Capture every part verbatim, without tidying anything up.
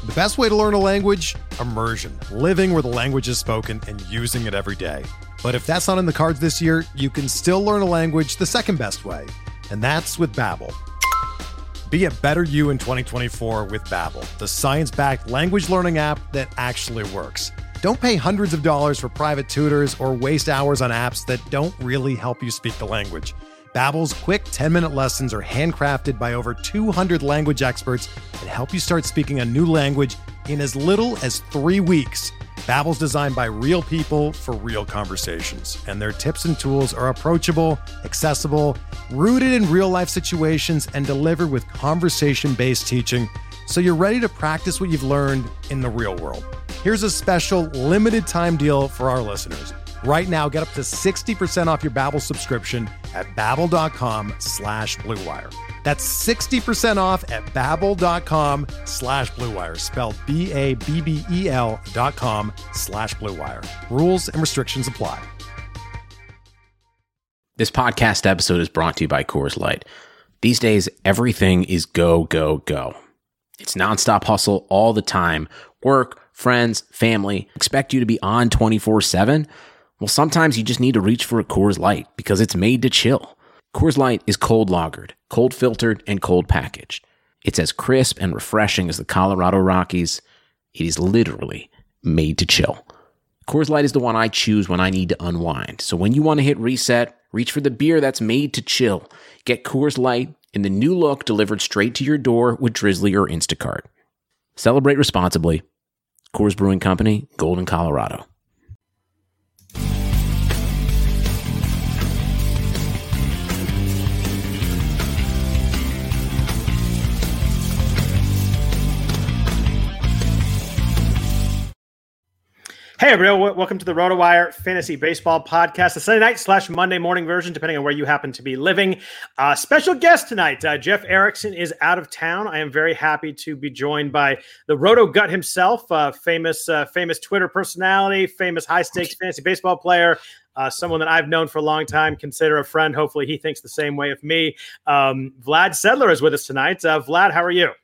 The best way to learn a language? Immersion. Living where the language is spoken and using it every day. But if that's not in the cards this year, you can still learn a language the second best way, and that's with Babbel. Be a better you in twenty twenty-four with Babbel, the science-backed language learning app that actually works. Don't pay hundreds of dollars for private tutors or waste hours on apps that don't really help you speak the language. Babbel's quick ten-minute lessons are handcrafted by over two hundred language experts and help you start speaking a new language in as little as three weeks. Babbel's designed by real people for real conversations, and their tips and tools are approachable, accessible, rooted in real-life situations, and delivered with conversation-based teaching, so you're ready to practice what you've learned in the real world. Here's a special limited-time deal for our listeners. Right now, get up to sixty percent off your Babbel subscription at babbel.com slash Blue Wire. That's sixty percent off at babbel.com slash Blue Wire, spelled B A B B E L dot com slash Blue Wire. Rules and restrictions apply. This podcast episode is brought to you by Coors Light. These days, everything is go, go, go. It's nonstop hustle all the time. Work, friends, family expect you to be on twenty-four seven. Well, sometimes you just need to reach for a Coors Light because it's made to chill. Coors Light is cold lagered, cold filtered, and cold packaged. It's as crisp and refreshing as the Colorado Rockies. It is literally made to chill. Coors Light is the one I choose when I need to unwind. So when you want to hit reset, reach for the beer that's made to chill. Get Coors Light in the new look delivered straight to your door with Drizzly or Instacart. Celebrate responsibly. Coors Brewing Company, Golden, Colorado. Hey, everyone. Welcome to the RotoWire Fantasy Baseball Podcast, the Sunday night slash Monday morning version, depending on where you happen to be living. Uh, special guest tonight, uh, Jeff Erickson is out of town. I am very happy to be joined by the Roto Gut himself, uh, famous uh, famous Twitter personality, famous high-stakes fantasy baseball player, uh, someone that I've known for a long time, consider a friend. Hopefully he thinks the same way of me. Um, Vlad Sedler is with us tonight. Uh, Vlad, how are you?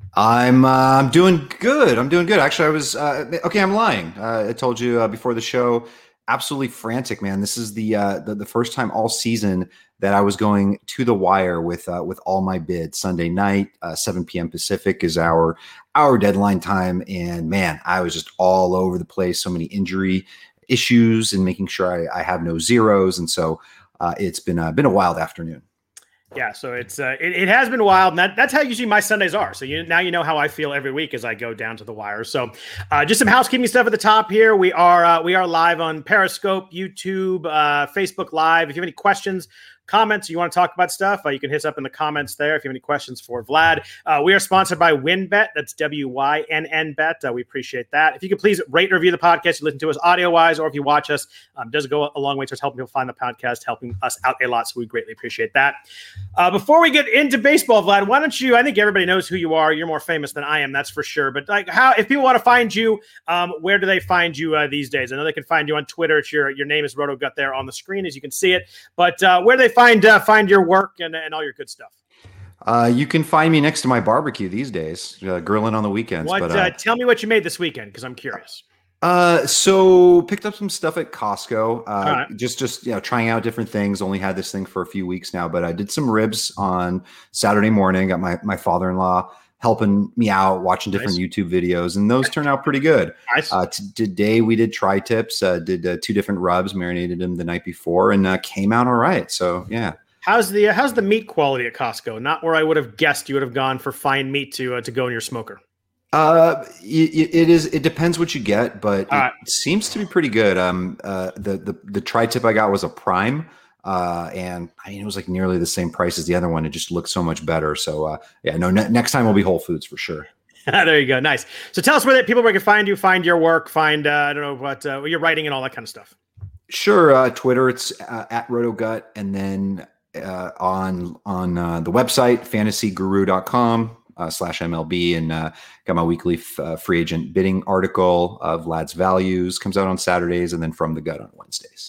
I'm uh, I'm doing good. I'm doing good. Actually, I was uh, okay. I'm lying. Uh, I told you uh, before the show. Absolutely frantic, man. This is the, uh, the the first time all season that I was going to the wire with uh, with all my bids. Sunday night, uh, seven p.m. Pacific is our our deadline time, and man, I was just all over the place. So many injury issues, and making sure I, I have no zeros, and so uh, it's been uh, been a wild afternoon. Yeah, so it's uh, it, it has been wild, and that, that's how usually my Sundays are. So you now you know how I feel every week as I go down to the wire. So uh, just some housekeeping stuff at the top here. We are uh, we are live on Periscope, YouTube, uh, Facebook Live. If you have any questions, comments, you want to talk about stuff, uh, you can hit us up in the comments there if you have any questions for Vlad. Uh, we are sponsored by WynnBET. That's W Y N N Bet. Uh, we appreciate that. If you could please rate and review the podcast, you listen to us audio-wise, or if you watch us, um, does go a long way towards helping people find the podcast, helping us out a lot, so we greatly appreciate that. Uh, before we get into baseball, Vlad, why don't you, I think everybody knows who you are. You're more famous than I am, that's for sure. But like, how, if people want to find you, um, where do they find you uh, these days? I know they can find you on Twitter. It's your, your name is RotoGut there on the screen, as you can see it. But uh, where do they find uh, find your work and, and all your good stuff? Uh, you can find me next to my barbecue these days, uh, grilling on the weekends. What? But, uh, uh, tell me what you made this weekend, because I'm curious. Uh, so picked up some stuff at Costco. Uh, right. just just you know, trying out different things. Only had this thing for a few weeks now, but I did some ribs on Saturday morning. Got my my father-in-law helping me out, watching different Nice. YouTube videos, and those turn out pretty good. Nice. Uh, t- today we did tri-tips, uh, did uh, two different rubs, marinated them the night before, and uh, came out all right. So yeah. How's the uh, how's the meat quality at Costco? Not where I would have guessed you would have gone for fine meat to uh, to go in your smoker. Uh, it, it is. It depends what you get, but it right. seems to be pretty good. Um, uh, the the the tri-tip I got was a prime, uh, and I mean it was like nearly the same price as the other one. It just looked so much better. So uh, yeah, no, ne- next time will be Whole Foods for sure. There you go. Nice. So tell us where that people where can find you, find your work, find uh, I don't know what uh, you're writing and all that kind of stuff. Sure. Uh, Twitter, it's uh, at RotoGut, and then uh, on on uh, the website fantasy guru dot com. Uh, slash M L B, and uh, got my weekly f- uh, free agent bidding article of Vlad's Values, comes out on Saturdays, and then From the Gut on Wednesdays.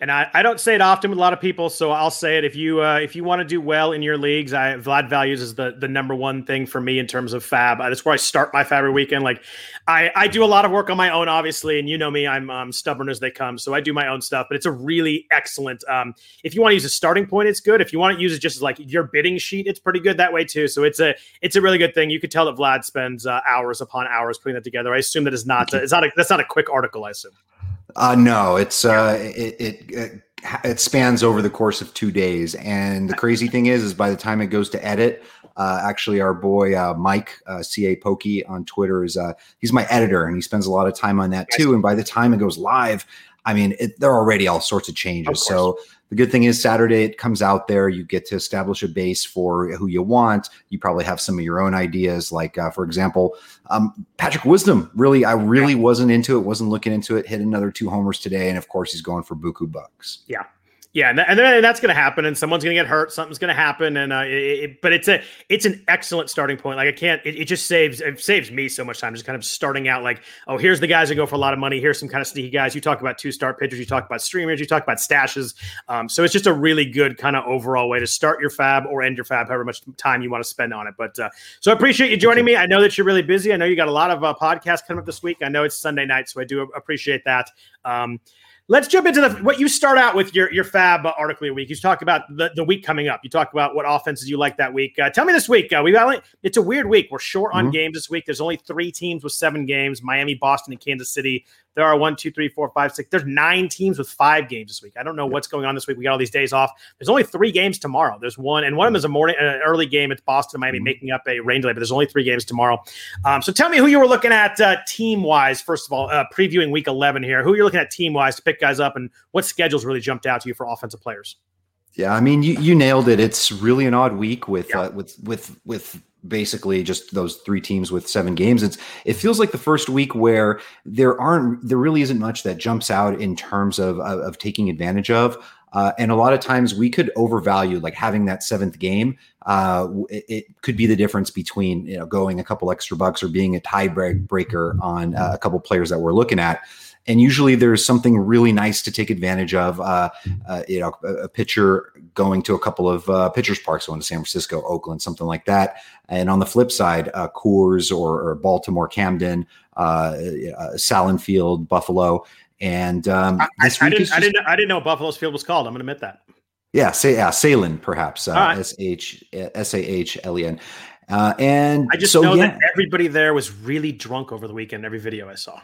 And I, I don't say it often with a lot of people, so I'll say it. If you uh, if you want to do well in your leagues, I, Vlad Values is the the number one thing for me in terms of fab. Uh, that's where I start my fab every weekend. Like I, I do a lot of work on my own, obviously, and you know me, I'm um, stubborn as they come, so I do my own stuff. But it's a really excellent. Um, if you want to use a starting point, it's good. If you want to use it just as like your bidding sheet, it's pretty good that way too. So it's a it's a really good thing. You could tell that Vlad spends uh, hours upon hours putting that together. I assume that is not uh, it's not a, that's not a quick article. I assume. Uh, no, it's uh, it, it it it spans over the course of two days, and the crazy thing is, is by the time it goes to edit, uh, actually, our boy uh, Mike uh, C A Pokey on Twitter is uh, he's my editor, and he spends a lot of time on that too. And by the time it goes live, I mean, it, there are already all sorts of changes. Of so the good thing is Saturday it comes out there. You get to establish a base for who you want. You probably have some of your own ideas. Like, uh, for example, um, Patrick Wisdom, really, I really wasn't into it, wasn't looking into it, hit another two homers today. And of course, he's going for buku bucks. Yeah. Yeah, and, th- and then that's going to happen, and someone's going to get hurt. Something's going to happen, and uh, it, it, but it's a it's an excellent starting point. Like I can't, it, it just saves it saves me so much time just kind of starting out. Like, oh, here's the guys that go for a lot of money. Here's some kind of sneaky guys. You talk about two start pitchers. You talk about streamers. You talk about stashes. Um, so it's just a really good kind of overall way to start your fab or end your fab, however much time you want to spend on it. But uh, so I appreciate you joining me. I know that you're really busy. I know you got a lot of uh, podcasts coming up this week. I know it's Sunday night, so I do appreciate that. Um, Let's jump into the what you start out with your your fab uh, article of the week. You talk about the, the week coming up. You talk about what offenses you like that week. Uh, tell me this week. Uh, we got it's a weird week. We're short on mm-hmm. games this week. There's only three teams with seven games: Miami, Boston, and Kansas City. There are one, two, three, four, five, six. There's nine teams with five games this week. I don't know what's going on this week. We got all these days off. There's only three games tomorrow. There's one, and one of them is a morning, an early game. It's Boston, Miami, mm-hmm. making up a rain delay. But there's only three games tomorrow. Um, so tell me who you were looking at uh, team wise. First of all, uh, previewing week eleven here. Who you're looking at team wise to pick guys up, and what schedules really jumped out to you for offensive players? Yeah, I mean, you you nailed it. It's really an odd week with yeah. uh, with with with. basically just those three teams with seven games. It's, it feels like the first week where there aren't, there really isn't much that jumps out in terms of, of, of taking advantage of. Uh, and a lot of times we could overvalue like having that seventh game. Uh, it, it could be the difference between, you know, going a couple extra bucks or being a tie breaker on uh, a couple players that we're looking at. And usually there's something really nice to take advantage of, uh, uh, you know, a, a pitcher going to a couple of uh, pitchers parks, going to San Francisco, Oakland, something like that. And on the flip side, uh, Coors or, or Baltimore, Camden, uh, uh, Salenfield, Buffalo. And um, I, I, I, didn't, just, I, didn't, I didn't know Buffalo's field was called. I'm going to admit that. Yeah, say, yeah, Salem, perhaps. Uh, right. S H S A H L E N. Uh, and I just so, know yeah. that everybody there was really drunk over the weekend, every video I saw.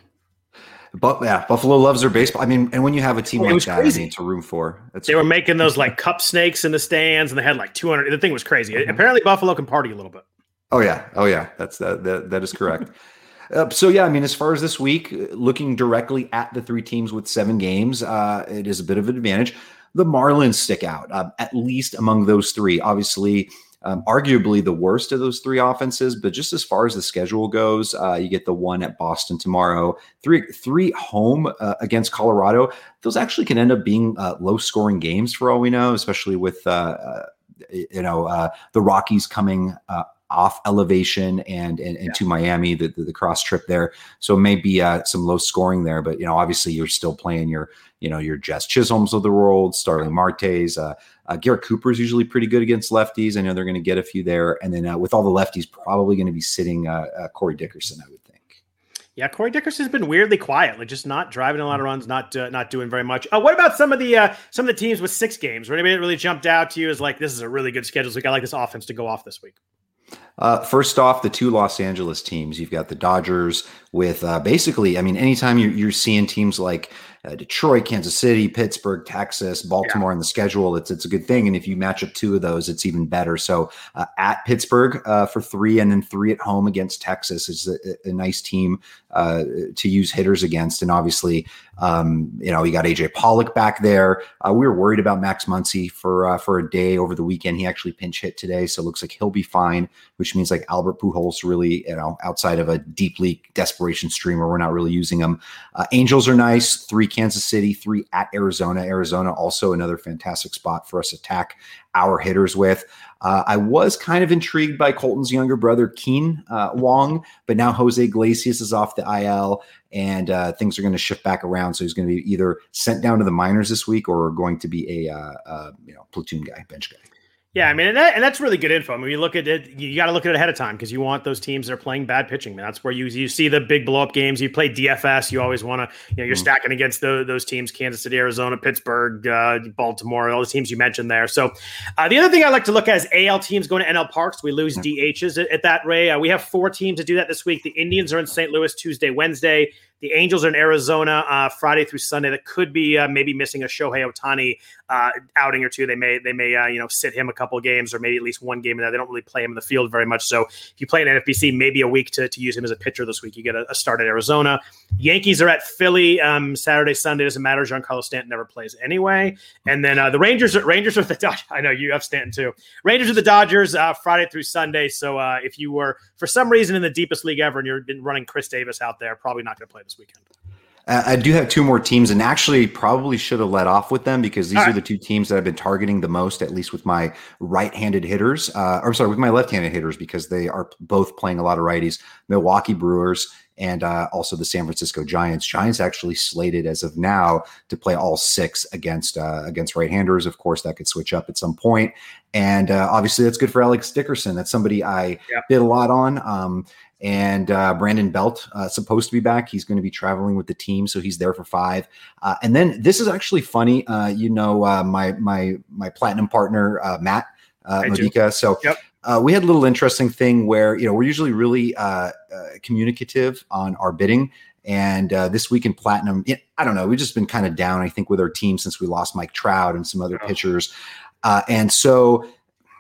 But yeah, Buffalo loves their baseball. I mean, and when you have a team it like that, crazy. I mean, it's a room for. It's they were making those like cup snakes in the stands, and they had like two hundred. The thing was crazy. Mm-hmm. Apparently, Buffalo can party a little bit. Oh yeah, oh yeah, that's that. That, that is correct. uh, so yeah, I mean, as far as this week, looking directly at the three teams with seven games, uh, it is a bit of an advantage. The Marlins stick out, uh, at least among those three. Obviously. Um, arguably the worst of those three offenses, but just as far as the schedule goes, uh, you get the one at Boston tomorrow, three three home uh, against Colorado. Those actually can end up being uh, low-scoring games for all we know, especially with uh, uh, you know uh, the Rockies coming uh, off elevation and and, and yeah. to Miami, the, the the cross trip there. So maybe uh, some low scoring there, but you know obviously you're still playing your you know your Jess Chisholms of the world, Starling Martes. Uh, Uh, Garrett Cooper is usually pretty good against lefties. I know they're going to get a few there. And then uh, with all the lefties, probably going to be sitting uh, uh, Corey Dickerson, I would think. Yeah, Corey Dickerson has been weirdly quiet, like just not driving a lot of runs, not uh, not doing very much. Uh, what about some of the uh, some of the teams with six games? Where anybody that really jumped out to you is like, this is a really good schedule. So I like this offense to go off this week. Uh, first off, the two Los Angeles teams. You've got the Dodgers with uh, basically, I mean, anytime you're, you're seeing teams like uh, Detroit, Kansas City, Pittsburgh, Texas, Baltimore yeah. on the schedule, it's it's a good thing. And if you match up two of those, it's even better. So uh, at Pittsburgh uh, for three and then three at home against Texas is a, a nice team uh, to use hitters against. And obviously, um, you know, you got A J Pollock back there. Uh, we were worried about Max Muncy for uh, for a day over the weekend. He actually pinch hit today, so it looks like he'll be fine, which means like Albert Pujols really, you know, outside of a deep league desperation streamer, we're not really using them. Uh, Angels are nice. Three Kansas City, three at Arizona. Arizona also another fantastic spot for us to attack our hitters with. Uh, I was kind of intrigued by Colton's younger brother, Keen uh, Wong, but now Jose Iglesias is off the I L, and uh, things are going to shift back around. So he's going to be either sent down to the minors this week or going to be a uh, uh, you know platoon guy, bench guy. Yeah, I mean, and, that, and that's really good info. I mean, you look at it, you got to look at it ahead of time because you want those teams that are playing bad pitching. Man, that's where you you see the big blow up games. You play D F S, you always want to, you know, you're mm-hmm. stacking against the, those teams: Kansas City, Arizona, Pittsburgh, uh, Baltimore, all the teams you mentioned there. So, uh, the other thing I like to look at is A L teams going to N L Parks. We lose mm-hmm. D Hs at, at that, Ray. Uh, we have four teams to do that this week. The Indians are in Saint Louis Tuesday, Wednesday. The Angels are in Arizona uh, Friday through Sunday. That could be uh, maybe missing a Shohei Ohtani uh, outing or two. They may they may uh, you know sit him a couple of games or maybe at least one game in there. They don't really play him in the field very much. So if you play an N F B C, maybe a week to, to use him as a pitcher this week. You get a, a start at Arizona. Yankees are at Philly um, Saturday, Sunday. Doesn't matter. Giancarlo Stanton never plays anyway. And then uh, the Rangers are, Rangers are the Dodgers. I know you have Stanton too. Rangers are the Dodgers uh, Friday through Sunday. So uh, if you were for some reason in the deepest league ever and you've been running Chris Davis out there, probably not going to play this weekend. Uh, I do have two more teams, and actually probably should have let off with them because these All are right. the two teams that I've been targeting the most, at least with my right-handed hitters. Uh, or sorry, with my left-handed hitters because they are both playing a lot of righties. Milwaukee Brewers and uh, also the San Francisco Giants. Giants actually slated as of now to play all six against uh, against right-handers. Of course, that could switch up at some point. And uh, obviously, that's good for Alex Dickerson. That's somebody I yeah. bid a lot on. Um, And uh, Brandon Belt uh, supposed to be back. He's going to be traveling with the team, so he's there for five. Uh, and then this is actually funny. Uh, you know, uh, my my my platinum partner uh, Matt uh, Modica. So yep. uh, we had a little interesting thing where you know we're usually really uh, uh, communicative on our bidding. And uh, this week in platinum, I don't know. We've just been kind of down, I think, with our team since we lost Mike Trout and some other oh. pitchers. Uh, and so.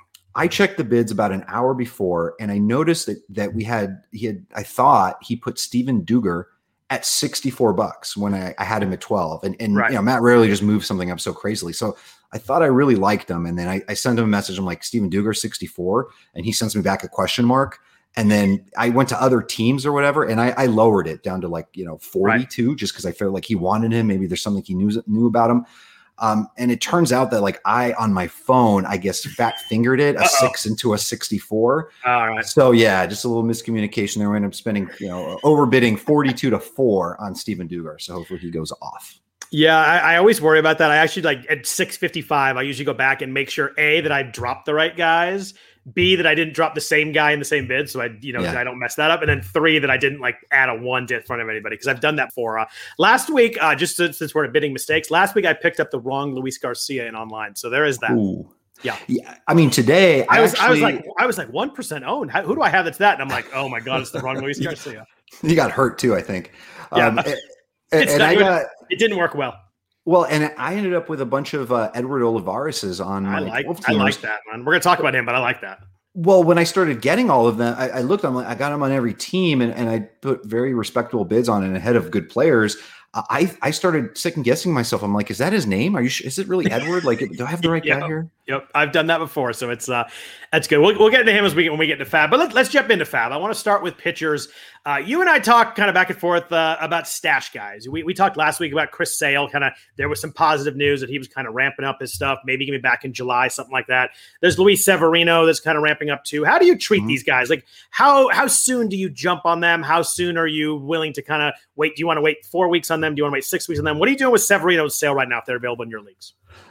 I checked the bids about an hour before, and I noticed that that we had he had I thought he put Steven Duger at sixty-four bucks when I, I had him at twelve, and and right. you know Matt rarely just moves something up so crazily. So I thought I really liked him, and then I, I sent him a message. I'm like Steven Duger sixty-four, and he sends me back a question mark. And then I went to other teams or whatever, and I, I lowered it down to like you know forty-two, right. just because I felt like he wanted him. Maybe there's something he knew knew about him. Um, and it turns out that like I, on my phone, I guess fat fingered it a Uh-oh. six into a sixty-four. All right. So yeah, just a little miscommunication there. We ended up spending, you know, overbidding forty-two to four on Steven Duger. So hopefully he goes off. Yeah, I, I always worry about that. I actually like at six fifty-five, I usually go back and make sure A, that I dropped the right guys, B, that I didn't drop the same guy in the same bid. So I, you know, yeah. I don't mess that up. And then three, that I didn't like add a one to in front of anybody. Cause I've done that for uh, last week, uh, just to, since we're at bidding mistakes, last week I picked up the wrong Luis Garcia in online. So there is that. Ooh. Yeah. Yeah. I mean, today I, I was, actually, I was like, I was like one percent owned. How, who do I have that's that? And I'm like, oh my God, it's the wrong Luis Garcia. You got hurt too, I think. Yeah. Um, and it's and not, I got, it didn't work well. Well, and I ended up with a bunch of uh, Edward Olivares's on my I like, twelve I teamers. like that, man. We're going to talk about him, but I like that. Well, when I started getting all of them, I, I looked, I'm like, I got them on every team and, and I put very respectable bids on it ahead of good players. Uh, I, I started second guessing myself. I'm like, is that his name? Are you, is it really Edward? Like, do I have the right yep. guy here? Yep. I've done that before. So it's, uh, that's good. We'll, we'll get into him as we, when we get to Fab, but let, let's jump into Fab. I want to start with pitchers. Uh, you and I talked kind of back and forth uh, about stash guys. We, we talked last week about Chris Sale. Kind of, there was some positive news that he was kind of ramping up his stuff, maybe going to be back in July, something like that. There's Luis Severino that's kind of ramping up too. How do you treat mm-hmm. these guys? Like how, how soon do you jump on them? How soon are you willing to kind of wait? Do you want to wait four weeks on them? Do you want to wait six weeks on them? What are you doing with Severino and Sale right now if they're available in your leagues?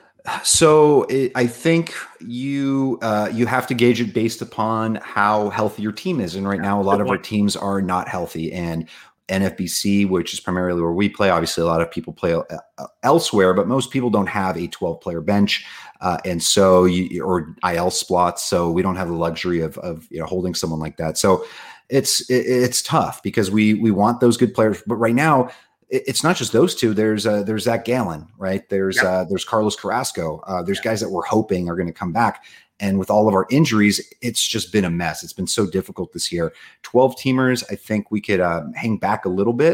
So it, I think you uh, you have to gauge it based upon how healthy your team is. And right now, a lot of our teams are not healthy. And N F B C, which is primarily where we play, obviously a lot of people play uh, elsewhere, but most people don't have a twelve-player bench. Uh, and so you or I L spots. So we don't have the luxury of, of you know, holding someone like that. So it's it, it's tough because we we want those good players. But right now, it's not just those two. There's uh, there's Zach Gallen, right? There's yep. uh, there's Carlos Carrasco. Uh, there's yep. guys that we're hoping are going to come back. And with all of our injuries, it's just been a mess. It's been so difficult this year. twelve teamers, I think we could uh, hang back a little bit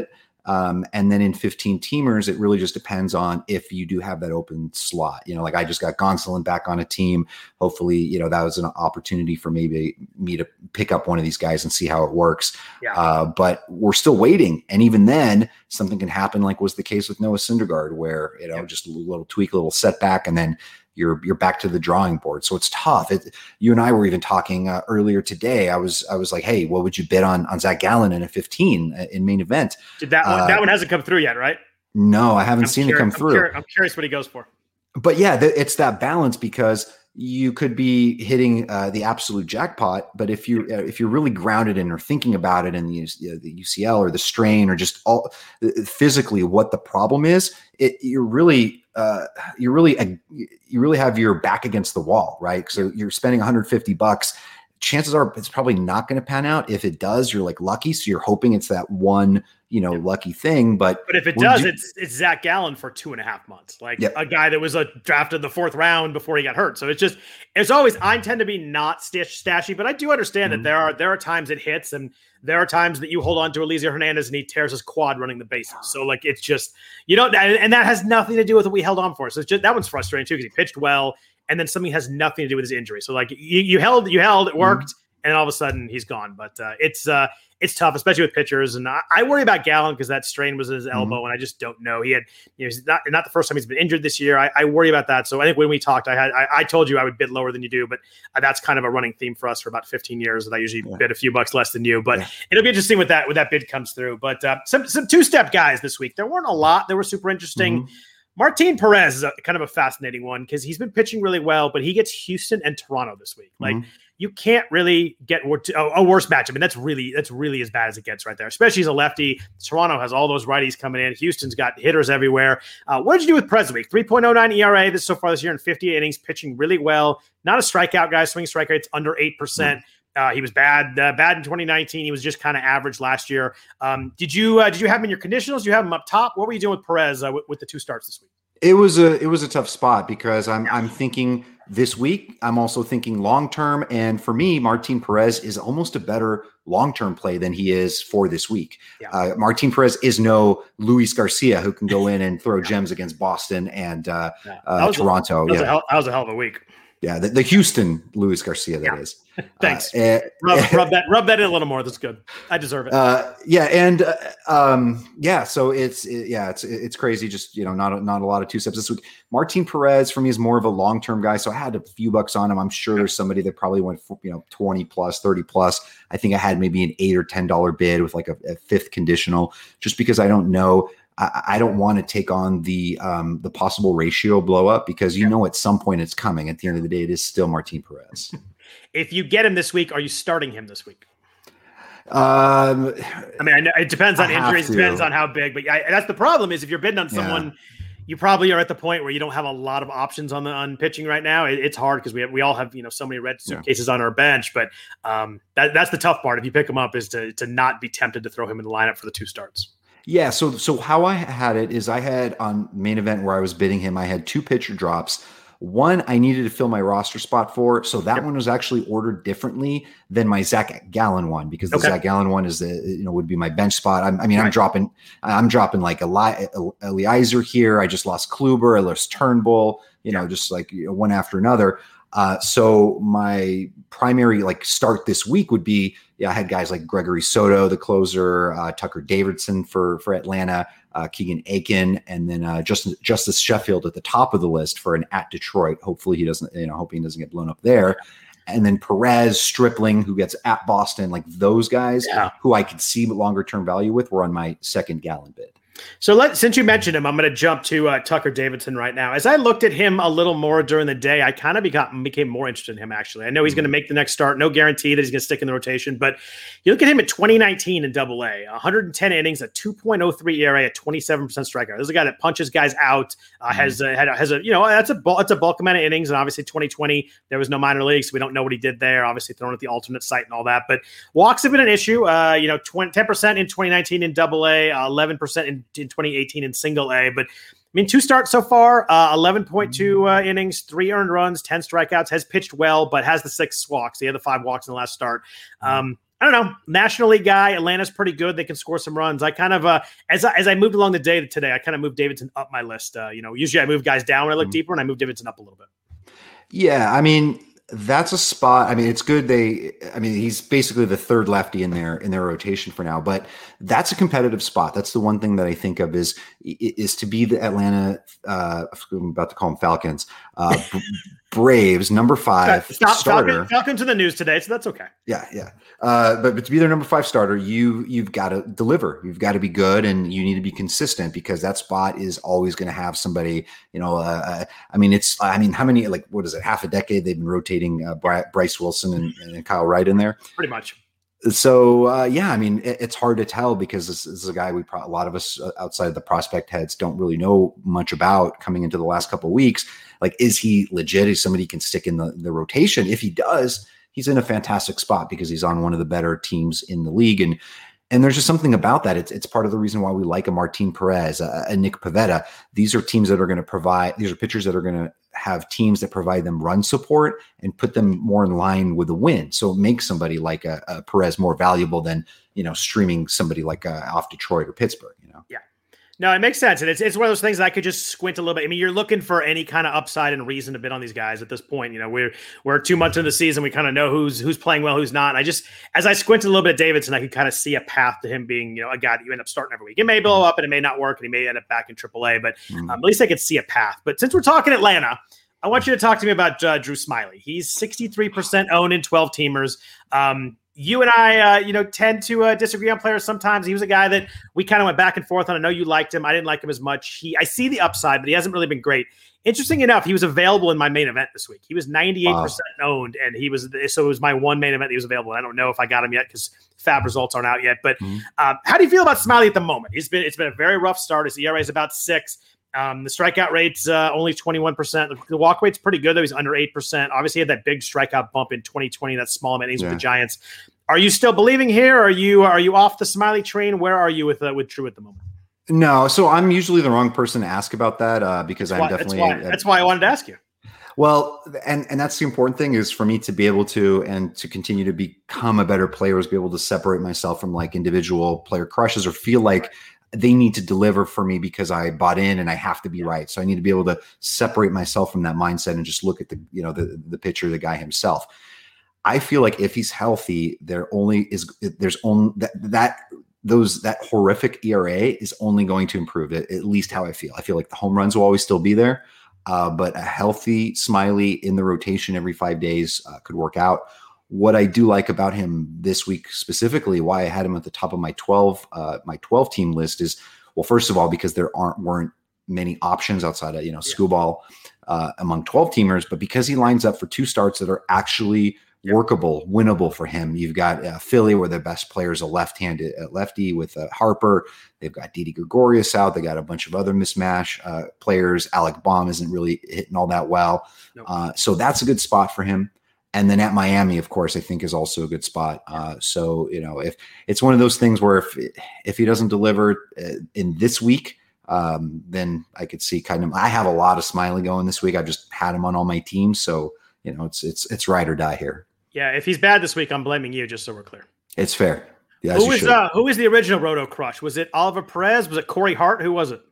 Um, and then in fifteen teamers, it really just depends on if you do have that open slot. You know, like I just got Gonsolin back on a team. Hopefully, you know, that was an opportunity for maybe me to pick up one of these guys and see how it works. Yeah. Uh, but we're still waiting. And even then, something can happen, like was the case with Noah Syndergaard, where, you know, yeah. just a little tweak, a little setback, and then you're you're back to the drawing board. So it's tough. It, you and I were even talking uh, earlier today. I was I was like, hey, what would you bid on on Zach Gallen in a fifteen uh, in main event? Did that one? Uh, that one hasn't come through yet, right? No, I haven't I'm seen curious, it come I'm through. Curious, I'm curious what he goes for. But yeah, th- it's that balance, because you could be hitting uh, the absolute jackpot, but if you uh, if you're really grounded in or thinking about it in the, uh, the U C L or the strain or just all uh, physically what the problem is, it, you're really uh, you're really uh, you really have your back against the wall, right? So you're spending one hundred fifty bucks. Chances are it's probably not going to pan out. If it does, you're like lucky, so you're hoping it's that one, you know, lucky thing. But but if it does, you, it's it's Zach Gallen for two and a half months, like yep. a guy that was a drafted the fourth round before he got hurt. So it's just it's always I tend to be not stitch stashy, but I do understand mm-hmm. that there are there are times it hits, and there are times that you hold on to Eliezer Hernandez and he tears his quad running the bases. So like it's just you know, and that has nothing to do with what we held on for. So it's just that one's frustrating too, because he pitched well, and then something has nothing to do with his injury. So like you, you held, you held, it worked, mm-hmm. and all of a sudden he's gone. But uh, it's uh, it's tough, especially with pitchers. And I, I worry about Gallen because that strain was in his elbow, mm-hmm. and I just don't know. He had, you know, he's not not the first time he's been injured this year. I, I worry about that. So I think when we talked, I had I, I told you I would bid lower than you do, but uh, that's kind of a running theme for us for about fifteen years. That I usually yeah. bid a few bucks less than you. But yeah. it'll be interesting with that when that bid comes through. But uh, some some two step guys this week. There weren't a lot. They were super interesting. Mm-hmm. Martin Perez is a, kind of a fascinating one because he's been pitching really well, but he gets Houston and Toronto this week. Like mm-hmm. you can't really get a, a worse matchup. I mean, that's really that's really as bad as it gets right there, especially as a lefty. Toronto has all those righties coming in. Houston's got hitters everywhere. Uh, what did you do with Perez this week? three point oh nine E R A this so far this year in fifty innings, pitching really well. Not a strikeout guy. Swing strike rate's under eight percent. Mm-hmm. Uh, he was bad, uh, bad in twenty nineteen. He was just kind of average last year. Um, did you uh, did you have him in your conditionals? Did you have him up top? What were you doing with Perez uh, with, with the two starts this week? It was a it was a tough spot because I'm I'm thinking this week. I'm also thinking long term, and for me, Martin Perez is almost a better long term play than he is for this week. Yeah. Uh, Martin Perez is no Luis Garcia who can go in and throw yeah. gems against Boston and uh, yeah. uh, Toronto. A, that, was yeah. a hell, that was a hell of a week. Yeah, the, the Houston Luis Garcia, that yeah. is. Thanks. Uh, rub, rub that rub that in a little more. That's good. I deserve it. Uh, yeah, and uh, um, yeah, so it's it, yeah, it's it's crazy. Just you know, not a, not a lot of two steps this week. Martin Perez for me is more of a long term guy, so I had a few bucks on him. I'm sure there's somebody that probably went for, you know twenty plus, thirty plus. I think I had maybe an eight or ten dollar bid with like a, a fifth conditional, just because I don't know. I don't want to take on the um, the possible ratio blow up because you yeah. know at some point it's coming. At the end of the day, it is still Martin Perez. If you get him this week, are you starting him this week? Um, I mean, I know it depends on I injuries, it depends on how big, but I, that's the problem is if you're bidding on someone, yeah. you probably are at the point where you don't have a lot of options on the on pitching right now. It, it's hard because we have, we all have you know so many red suitcases yeah. on our bench, but um, that, that's the tough part. If you pick him up, is to to not be tempted to throw him in the lineup for the two starts. Yeah, so so how I had it is I had on main event where I was bidding him, I had two pitcher drops. One I needed to fill my roster spot for, so that yep. one was actually ordered differently than my Zach Gallen one because the okay. Zach Gallen one is the you know would be my bench spot. I'm, I mean, right. I'm dropping, I'm dropping like Eli, Eliezer here. I just lost Kluber, I lost Turnbull, you know, just like you know, one after another. Uh, so my primary like start this week would be, yeah, I had guys like Gregory Soto, the closer, uh, Tucker Davidson for, for Atlanta, uh, Keegan Aiken, and then uh, Justin, Justice Sheffield at the top of the list for an at Detroit. Hopefully he doesn't, you know, hoping he doesn't get blown up there. And then Perez, Stripling, who gets at Boston, like those guys yeah. who I could see longer term value with were on my second Gallen bid. So let, since you mentioned him, I'm going to jump to uh, Tucker Davidson right now. As I looked at him a little more during the day, I kind of became, became more interested in him, actually. I know he's going to make the next start. No guarantee that he's going to stick in the rotation. But you look at him at twenty nineteen in double A, one hundred ten innings, a two point oh three E R A, a twenty-seven percent strikeout. This is a guy that punches guys out, uh, mm-hmm. has, a, had a, has a, you know, that's a, that's a bulk amount of innings. And obviously twenty twenty, there was no minor leagues. So we don't know what he did there. Obviously thrown at the alternate site and all that. But walks have been an issue. Uh, you know, twenty, ten percent in twenty nineteen in double A, uh, eleven percent in, in twenty eighteen in single A, but I mean, two starts so far, uh, eleven point two uh, innings, three earned runs, ten strikeouts, has pitched well, but has the six walks. He had the five walks in the last start. Um, I don't know, National League guy. Atlanta's pretty good. They can score some runs. I kind of, uh, as I, as I moved along the day today, I kind of moved Davidson up my list. Uh, you know, usually I move guys down when I look mm-hmm. deeper, and I move Davidson up a little bit. Yeah, I mean, that's a spot. I mean, it's good. They, I mean, he's basically the third lefty in their in their rotation for now. But that's a competitive spot. That's the one thing that I think of is is to be the Atlanta. Uh, I'm about to call them Falcons. Uh, Braves number five Stop, starter. Falcon, Falcons in the news today, so that's okay. Yeah, yeah. Uh, but, but to be their number five starter, you you've got to deliver. You've got to be good, and you need to be consistent because that spot is always going to have somebody. You know, uh, I mean, it's. I mean, how many? Like, what is it? Half a decade they've been rotating uh, Bryce Wilson and, and Kyle Wright in there. Pretty much. So uh, yeah, I mean, it, it's hard to tell because this, this is a guy we pro- a lot of us outside of the prospect heads don't really know much about coming into the last couple of weeks. Like, is he legit? Is somebody can stick in the, the rotation? If he does, he's in a fantastic spot because he's on one of the better teams in the league. And and there's just something about that. It's it's part of the reason why we like a Martin Perez, a, a Nick Pivetta. These are teams that are going to provide, these are pitchers that are going to have teams that provide them run support and put them more in line with a win. So it makes somebody like a, a Perez more valuable than, you know, streaming somebody like uh, off Detroit or Pittsburgh, you know? Yeah. No, it makes sense. And it's it's one of those things that I could just squint a little bit. I mean, you're looking for any kind of upside and reason to bid on these guys at this point. You know, we're we're two months into the season. We kind of know who's who's playing well, who's not. And I just, as I squinted a little bit at Davidson, I could kind of see a path to him being, you know, a guy that you end up starting every week. It may blow up and it may not work and he may end up back in triple A, but um, at least I could see a path. But since we're talking Atlanta, I want you to talk to me about uh, Drew Smyly. He's sixty-three percent owned in twelve teamers. Um, You and I, uh, you know, tend to uh, disagree on players sometimes. He was a guy that we kind of went back and forth on. I know you liked him. I didn't like him as much. He, I see the upside, but he hasn't really been great. Interesting enough, he was available in my main event this week. He was ninety-eight percent wow. owned, and he was so it was my one main event that he was available. I don't know if I got him yet because Fab results aren't out yet. But mm-hmm. um, how do you feel about Smyly at the moment? He's been it's been a very rough start. His E R A is about six. Um, the strikeout rate's uh, only twenty-one percent. The walk rate's pretty good, though. He's under eight percent. Obviously, he had that big strikeout bump in twenty twenty, that small amount yeah. with the Giants. Are you still believing here? Are you are you off the Smyly train? Where are you with uh, with Drew at the moment? No, so I'm usually the wrong person to ask about that uh, because that's I'm why, definitely. That's why, a, that's why I wanted to ask you. Well, and and that's the important thing is for me to be able to and to continue to become a better player is be able to separate myself from like individual player crushes or feel like they need to deliver for me because I bought in and I have to be right. So I need to be able to separate myself from that mindset and just look at the you know the the pitcher, the guy himself. I feel like if he's healthy, there only is there's only that that those that horrific E R A is only going to improve it. At least how I feel. I feel like the home runs will always still be there, uh, but a healthy Smyly in the rotation every five days uh, could work out. What I do like about him this week specifically, why I had him at the top of my twelve uh, my twelve team list is well, first of all, because there aren't weren't many options outside of you know yeah. Skubal uh, among twelve teamers, but because he lines up for two starts that are actually workable, winnable for him. You've got uh, Philly, where their best player is a left-handed uh, lefty with uh, Harper. They've got Didi Gregorius out. They got a bunch of other mismatch uh, players. Alec Baum isn't really hitting all that well. Nope. Uh, so that's a good spot for him. And then at Miami, of course, I think is also a good spot. Uh, so, you know, if it's one of those things where if, if he doesn't deliver uh, in this week, um, then I could see kind of, I have a lot of Smyly going this week. I've just had him on all my teams. So, you know, it's, it's, it's ride or die here. Yeah, if he's bad this week, I'm blaming you, just so we're clear. It's fair. Yeah, who is uh, who is the original Roto crush? Was it Oliver Perez? Was it Corey Hart? Who was it?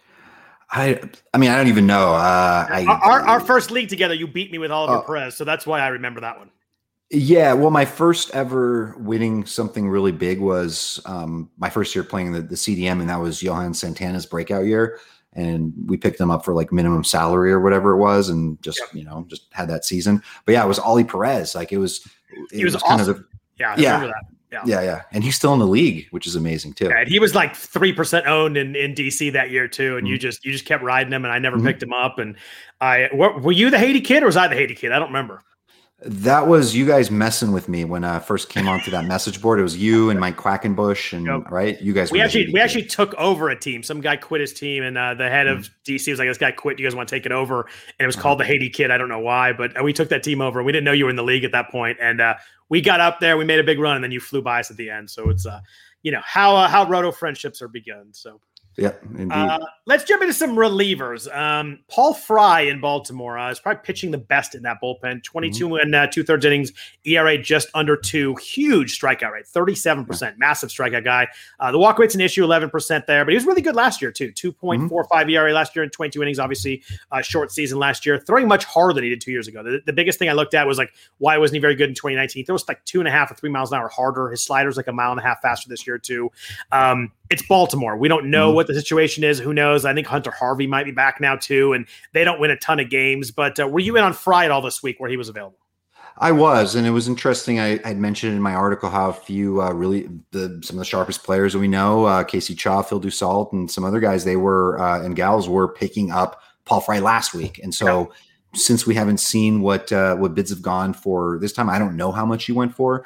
I I mean, I don't even know. Uh, I, our, our first league together, you beat me with Oliver uh, Perez, so that's why I remember that one. Yeah, well, my first ever winning something really big was um, my first year playing the, the C D M, and that was Johan Santana's breakout year. And we picked him up for like minimum salary or whatever it was, and just yep. you know just had that season. But yeah, it was Ollie Perez. Like it was, it he was, was awesome. kind of the, yeah, I yeah, remember that. Yeah. yeah, yeah, and he's still in the league, which is amazing too. Yeah, and he was like three percent owned in, in D C that year too, and mm-hmm. you just you just kept riding him, and I never mm-hmm. picked him up. And I were, were you the Haiti kid or was I the Haiti kid? I don't remember. That was you guys messing with me when I first came onto that message board. It was you and Mike Quackenbush, and yep. right, you guys. We were actually we actually took over a team. Some guy quit his team, and uh, the head mm-hmm. of D C was like, "This guy quit. You guys want to take it over?" And it was uh-huh. called the Haiti Kid. I don't know why, but we took that team over. We didn't know you were in the league at that point, and uh, we got up there. We made a big run, and then you flew by us at the end. So it's uh, you know how uh, how Roto friendships are begun. So. Yeah, indeed. Uh, let's jump into some relievers. Um, Paul Fry in Baltimore uh, is probably pitching the best in that bullpen. twenty-two mm-hmm. and uh, two thirds innings, E R A just under two. Huge strikeout rate, thirty-seven percent. Yeah. Massive strikeout guy. Uh, the walk rate's an issue, eleven percent there, but he was really good last year too. two point four five mm-hmm. E R A last year in twenty-two innings. Obviously, uh, short season last year. Throwing much harder than he did two years ago. The, the biggest thing I looked at was like, why wasn't he very good in twenty nineteen? There was like two and a half or three miles an hour harder. His slider's like a mile and a half faster this year too. Um, It's Baltimore. We don't know mm-hmm. what the situation is. Who knows? I think Hunter Harvey might be back now too, and they don't win a ton of games. But uh, were you in on Fry at all this week where he was available? I was, and it was interesting. I had mentioned in my article how a few uh, really the some of the sharpest players that we know, uh, Casey Chaw, Phil Dussault, and some other guys, they were uh, and gals were picking up Paul Fry last week. And so yeah. since we haven't seen what uh, what bids have gone for this time, I don't know how much he went for.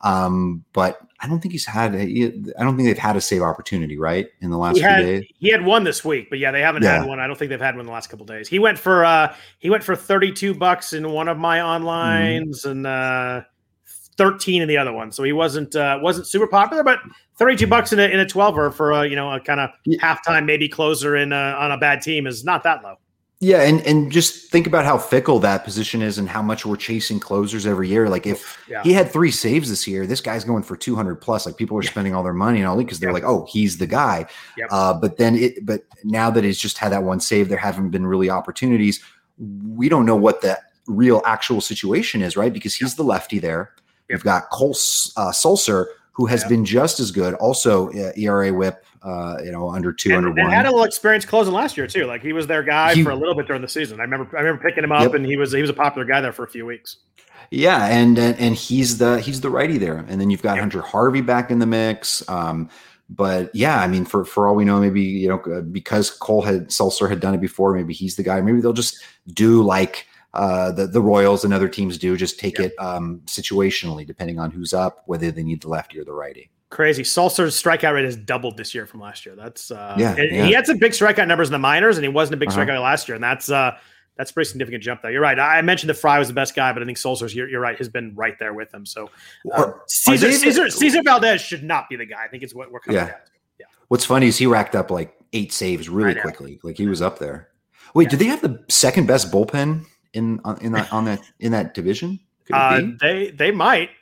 Um, but I don't think he's had, a, I don't think they've had a save opportunity, right? In the last he few had, days. He had one this week, but yeah, they haven't yeah. had one. I don't think they've had one in the last couple of days. He went for, uh, he went for thirty-two bucks in one of my onlines mm. and, uh, thirteen in the other one. So he wasn't, uh, wasn't super popular, but thirty-two bucks in a, in a twelver for a, you know, a kind of yeah. halftime, maybe closer in a, on a bad team is not that low. Yeah, and and just think about how fickle that position is and how much we're chasing closers every year. Like if yeah. he had three saves this year, this guy's going for two hundred plus. Like people are spending all their money and all because they're yeah. like, oh, he's the guy. Yep. Uh, but then it, but now that he's just had that one save, there haven't been really opportunities. We don't know what the real actual situation is, right? Because he's yep. the lefty there. Yep. You've got Cole uh, Sulser, who has yep. been just as good. Also, uh, E R A whip. Uh, you know, under two, and, under and one. Had a little experience closing last year too. Like he was their guy he, for a little bit during the season. I remember, I remember picking him up, yep. and he was he was a popular guy there for a few weeks. Yeah, and and, and he's the he's the righty there, and then you've got yep. Hunter Harvey back in the mix. Um, but yeah, I mean, for for all we know, maybe you know because Cole had Sulser had done it before, maybe he's the guy. Maybe they'll just do like uh, the the Royals and other teams do, just take yep. it um, situationally, depending on who's up, whether they need the lefty or the righty. Crazy. Sulser's strikeout rate has doubled this year from last year. That's uh, yeah, yeah. He had some big strikeout numbers in the minors, and he wasn't a big uh-huh. strikeout last year. And that's uh, that's a pretty significant jump there. You're right. I mentioned that Fry was the best guy, but I think Sulser's, you're, you're right, has been right there with him. So uh, Cesar, they, Cesar, Cesar Valdez should not be the guy. I think it's what we're coming yeah. down to. Yeah. What's funny is he racked up like eight saves really quickly. Like he was up there. Wait, yeah. do they have the second best bullpen in on, in that on that in that division? Could it uh, be? They they might.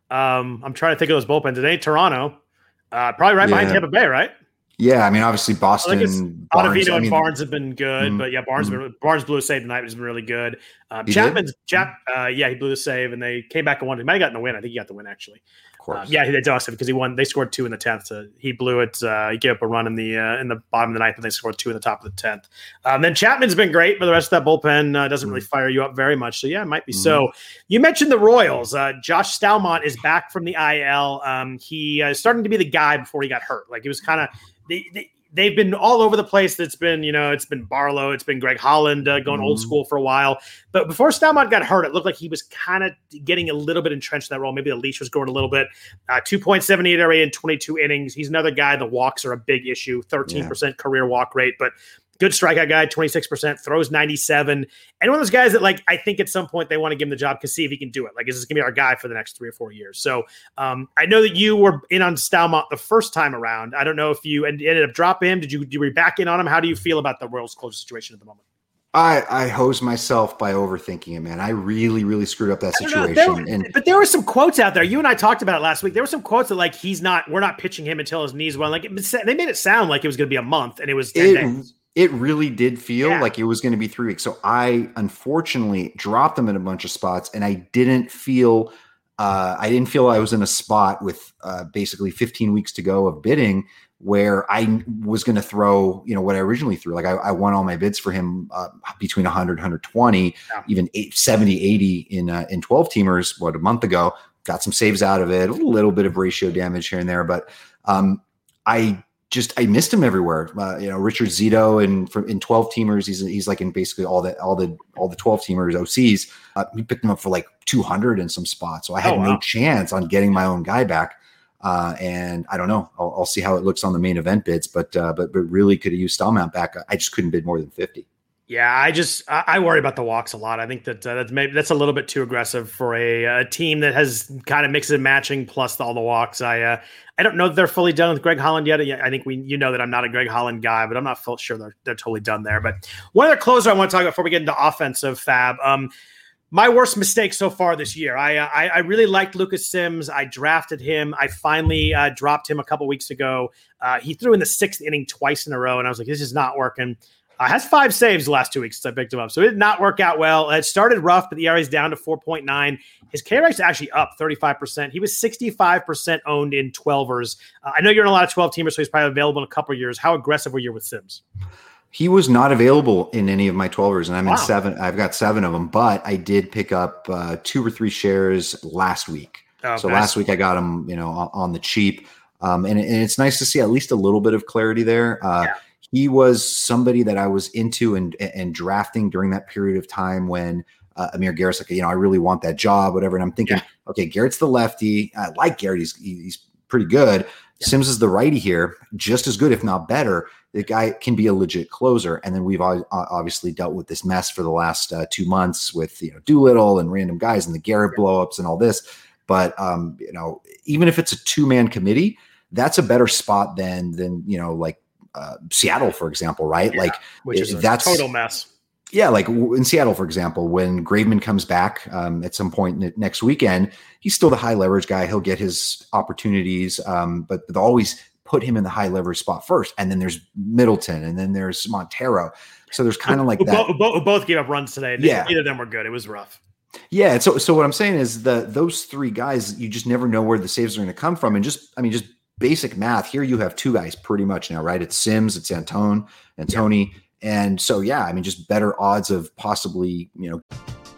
Um, I'm trying to think of those bullpens. It ain't Toronto. Uh, probably right yeah. behind Tampa Bay, right? Yeah, I mean, obviously Boston, Ottavino and I mean, Barnes have been good, mm-hmm. but yeah, Barnes mm-hmm. been, Barnes blew a save tonight, has been really good. Um, Chapman's Chap, uh, yeah, he blew the save, and they came back and won. He might have gotten the win. I think he got the win actually. Of course, uh, yeah, he did awesome because he won. They scored two in the tenth. So he blew it. Uh, he gave up a run in the uh, in the bottom of the ninth, and they scored two in the top of the tenth. Um, then Chapman's been great, but the rest of that bullpen uh, doesn't mm-hmm. really fire you up very much. So yeah, it might be mm-hmm. so. You mentioned the Royals. Uh, Josh Stalmont is back from the I L. Um, he uh, starting to be the guy before he got hurt. Like he was kind of the. the They've been all over the place. It's been, you know, it's been Barlow. It's been Greg Holland uh, going mm-hmm. old school for a while. But before Stalmont got hurt, it looked like he was kind of getting a little bit entrenched in that role. Maybe the leash was growing a little bit. Uh, two point seven eight E R A in twenty-two innings. He's another guy. The walks are a big issue. thirteen percent yeah. career walk rate. But good strikeout guy, twenty-six percent, throws ninety-seven. And one of those guys that, like, I think at some point they want to give him the job to see if he can do it. Like, is this going to be our guy for the next three or four years? So um, I know that you were in on Stalmont the first time around. I don't know if you ended up dropping him. Did you, did you back in on him? How do you feel about the Royals' close situation at the moment? I, I hose myself by overthinking it, man. I really, really screwed up that situation. There, and but there were some quotes out there. You and I talked about it last week. There were some quotes that like he's not. We're not pitching him until his knees well. Like it, they made it sound like it was going to be a month, and it was ten it, days. It really did feel yeah. like it was going to be three weeks. So I unfortunately dropped them in a bunch of spots, and I didn't feel. Uh, I didn't feel I was in a spot with uh, basically fifteen weeks to go of bidding where I was going to throw, you know, what I originally threw. Like I, I won all my bids for him uh, between one hundred, one twenty, yeah. even eight, seventy, eighty in uh, in twelve teamers, what, a month ago. Got some saves out of it, a little bit of ratio damage here and there. But um, I just, I missed him everywhere. Uh, you know, Richard Zito and from in twelve teamers, he's he's like in basically all the all the all the twelve teamers O Cs. Uh, we picked him up for like two hundred in some spots, so I had oh, wow. no chance on getting my own guy back. Uh, and I don't know. I'll, I'll see how it looks on the main event bids, but uh, but but really could have used Stalmont back. I just couldn't bid more than fifty. Yeah, I just I worry about the walks a lot. I think that uh, that's maybe that's a little bit too aggressive for a, a team that has kind of mixed and matching plus all the walks. I uh, I don't know that they're fully done with Greg Holland yet. I think we you know that I'm not a Greg Holland guy, but I'm not full sure they're they're totally done there. But one other closer I want to talk about before we get into offensive, Fab. Um, my worst mistake so far this year. I uh, I, I really liked Lucas Sims. I drafted him. I finally uh, dropped him a couple weeks ago. Uh, he threw in the sixth inning twice in a row, and I was like, this is not working. Uh, has five saves the last two weeks since I picked him up. So it did not work out well. It started rough, but the E R A is down to four point nine. His K rate's actually up thirty-five percent. He was sixty-five percent owned in twelvers. Uh, I know you're in a lot of twelve-teamers, so he's probably available in a couple of years. How aggressive were you with Sims? He was not available in any of my twelvers, and I'm wow. in seven. I've got seven of them, but I did pick up uh, two or three shares last week. Oh, so nice. Last week I got him, you know, on, on the cheap. Um, and, and it's nice to see at least a little bit of clarity there. Uh, yeah. He was somebody that I was into and and drafting during that period of time when uh, Amir Garrett's like, you know, I really want that job, whatever. And I'm thinking, yeah. okay, Garrett's the lefty. I like Garrett. He's, he's pretty good. Yeah. Sims is the righty here, just as good, if not better. The guy can be a legit closer. And then we've obviously dealt with this mess for the last uh, two months with, you know, Doolittle and random guys and the Garrett yeah. blowups and all this. But, um, you know, even if it's a two-man committee, that's a better spot than, than you know, like, Uh, Seattle, for example, right? Yeah, like which is a that's total mess. Yeah. Like in Seattle, for example, when Graveman comes back um, at some point n- next weekend, he's still the high leverage guy. He'll get his opportunities, um, but they'll always put him in the high leverage spot first. And then there's Middleton and then there's Montero. So there's kind of like who, that. Who, who both gave up runs today. Yeah. Neither of them were good. It was rough. Yeah. So, so what I'm saying is that those three guys, you just never know where the saves are going to come from. And just, I mean, just, basic math here, you have two guys pretty much now, right? It's Sims, it's Antone, and Tony. Yeah. And so, yeah, I mean, just better odds of possibly, you know.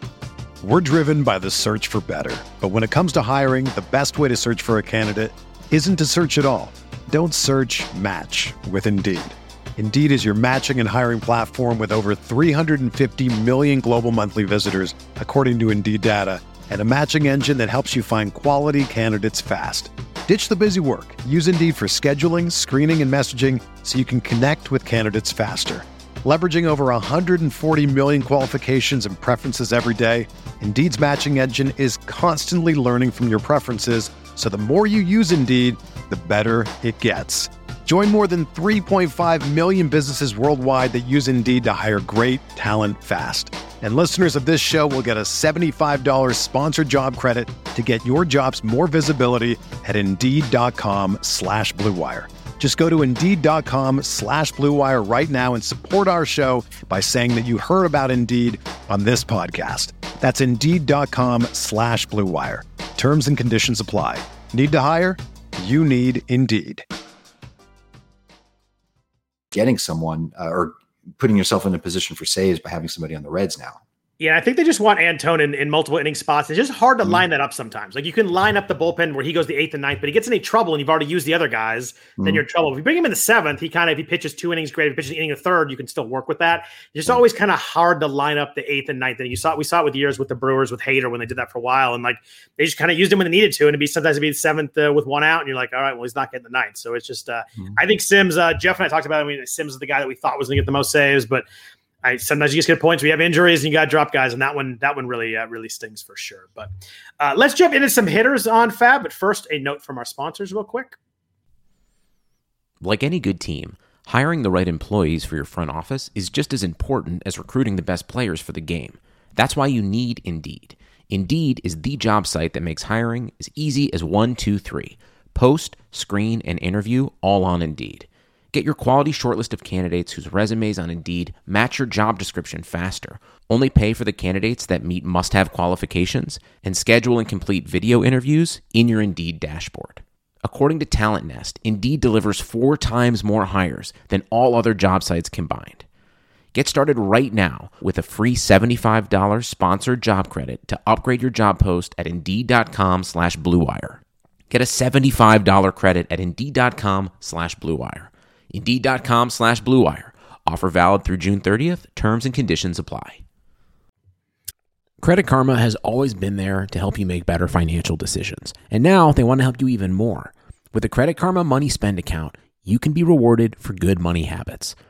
We're driven by the search for better. But when it comes to hiring, the best way to search for a candidate isn't to search at all. Don't search, match with Indeed. Indeed is your matching and hiring platform with over three hundred fifty million global monthly visitors, according to Indeed data, and a matching engine that helps you find quality candidates fast. Ditch the busy work. Use Indeed for scheduling, screening, and messaging so you can connect with candidates faster. Leveraging over one hundred forty million qualifications and preferences every day, Indeed's matching engine is constantly learning from your preferences, so the more you use Indeed, the better it gets. Join more than three point five million businesses worldwide that use Indeed to hire great talent fast. And listeners of this show will get a seventy-five dollars sponsored job credit to get your jobs more visibility at Indeed.com slash Blue Wire. Just go to Indeed.com slash Blue Wire right now and support our show by saying that you heard about Indeed on this podcast. That's Indeed.com slash Blue Wire. Terms and conditions apply. Need to hire? You need Indeed. Getting someone uh, or putting yourself in a position for saves by having somebody on the Reds now. Yeah, I think they just want Antone in, in multiple inning spots. It's just hard to mm. line that up sometimes. Like you can line up the bullpen where he goes the eighth and ninth, but he gets in any trouble and you've already used the other guys, mm. then you're in trouble. If you bring him in the seventh, he kind of, if he pitches two innings, great. If he pitches an inning a third, you can still work with that. It's just mm. always kind of hard to line up the eighth and ninth. And you saw it, we saw it with years with the Brewers with Hader when they did that for a while. And like, they just kind of used him when they needed to. And it'd be sometimes it'd be the seventh uh, with one out. And you're like, all right, well, he's not getting the ninth. So it's just, uh, mm. I think Sims, uh, Jeff and I talked about it. I mean, Sims is the guy that we thought was going to get the most saves, but I, sometimes you just get points. We have injuries and you got to drop guys, and that one that one really uh, really stings for sure. But uh, let's jump into some hitters on Fab. But first, a note from our sponsors real quick. Like any good team, hiring the right employees for your front office is just as important as recruiting the best players for the game. That's why you need Indeed. Indeed is the job site that makes hiring as easy as one, two, three. Post, screen, and interview all on Indeed. Get your quality shortlist of candidates whose resumes on Indeed match your job description faster. Only pay for the candidates that meet must-have qualifications, and schedule and complete video interviews in your Indeed dashboard. According to Talent Nest, Indeed delivers four times more hires than all other job sites combined. Get started right now with a free seventy-five dollars sponsored job credit to upgrade your job post at Indeed.com slash Blue Wire. Get a seventy-five dollars credit at Indeed.com slash Blue Wire. Indeed.com slash Blue Wire. Offer valid through June thirtieth. Terms and conditions apply. Credit Karma has always been there to help you make better financial decisions. And now they want to help you even more. With the Credit Karma Money Spend account, you can be rewarded for good money habits.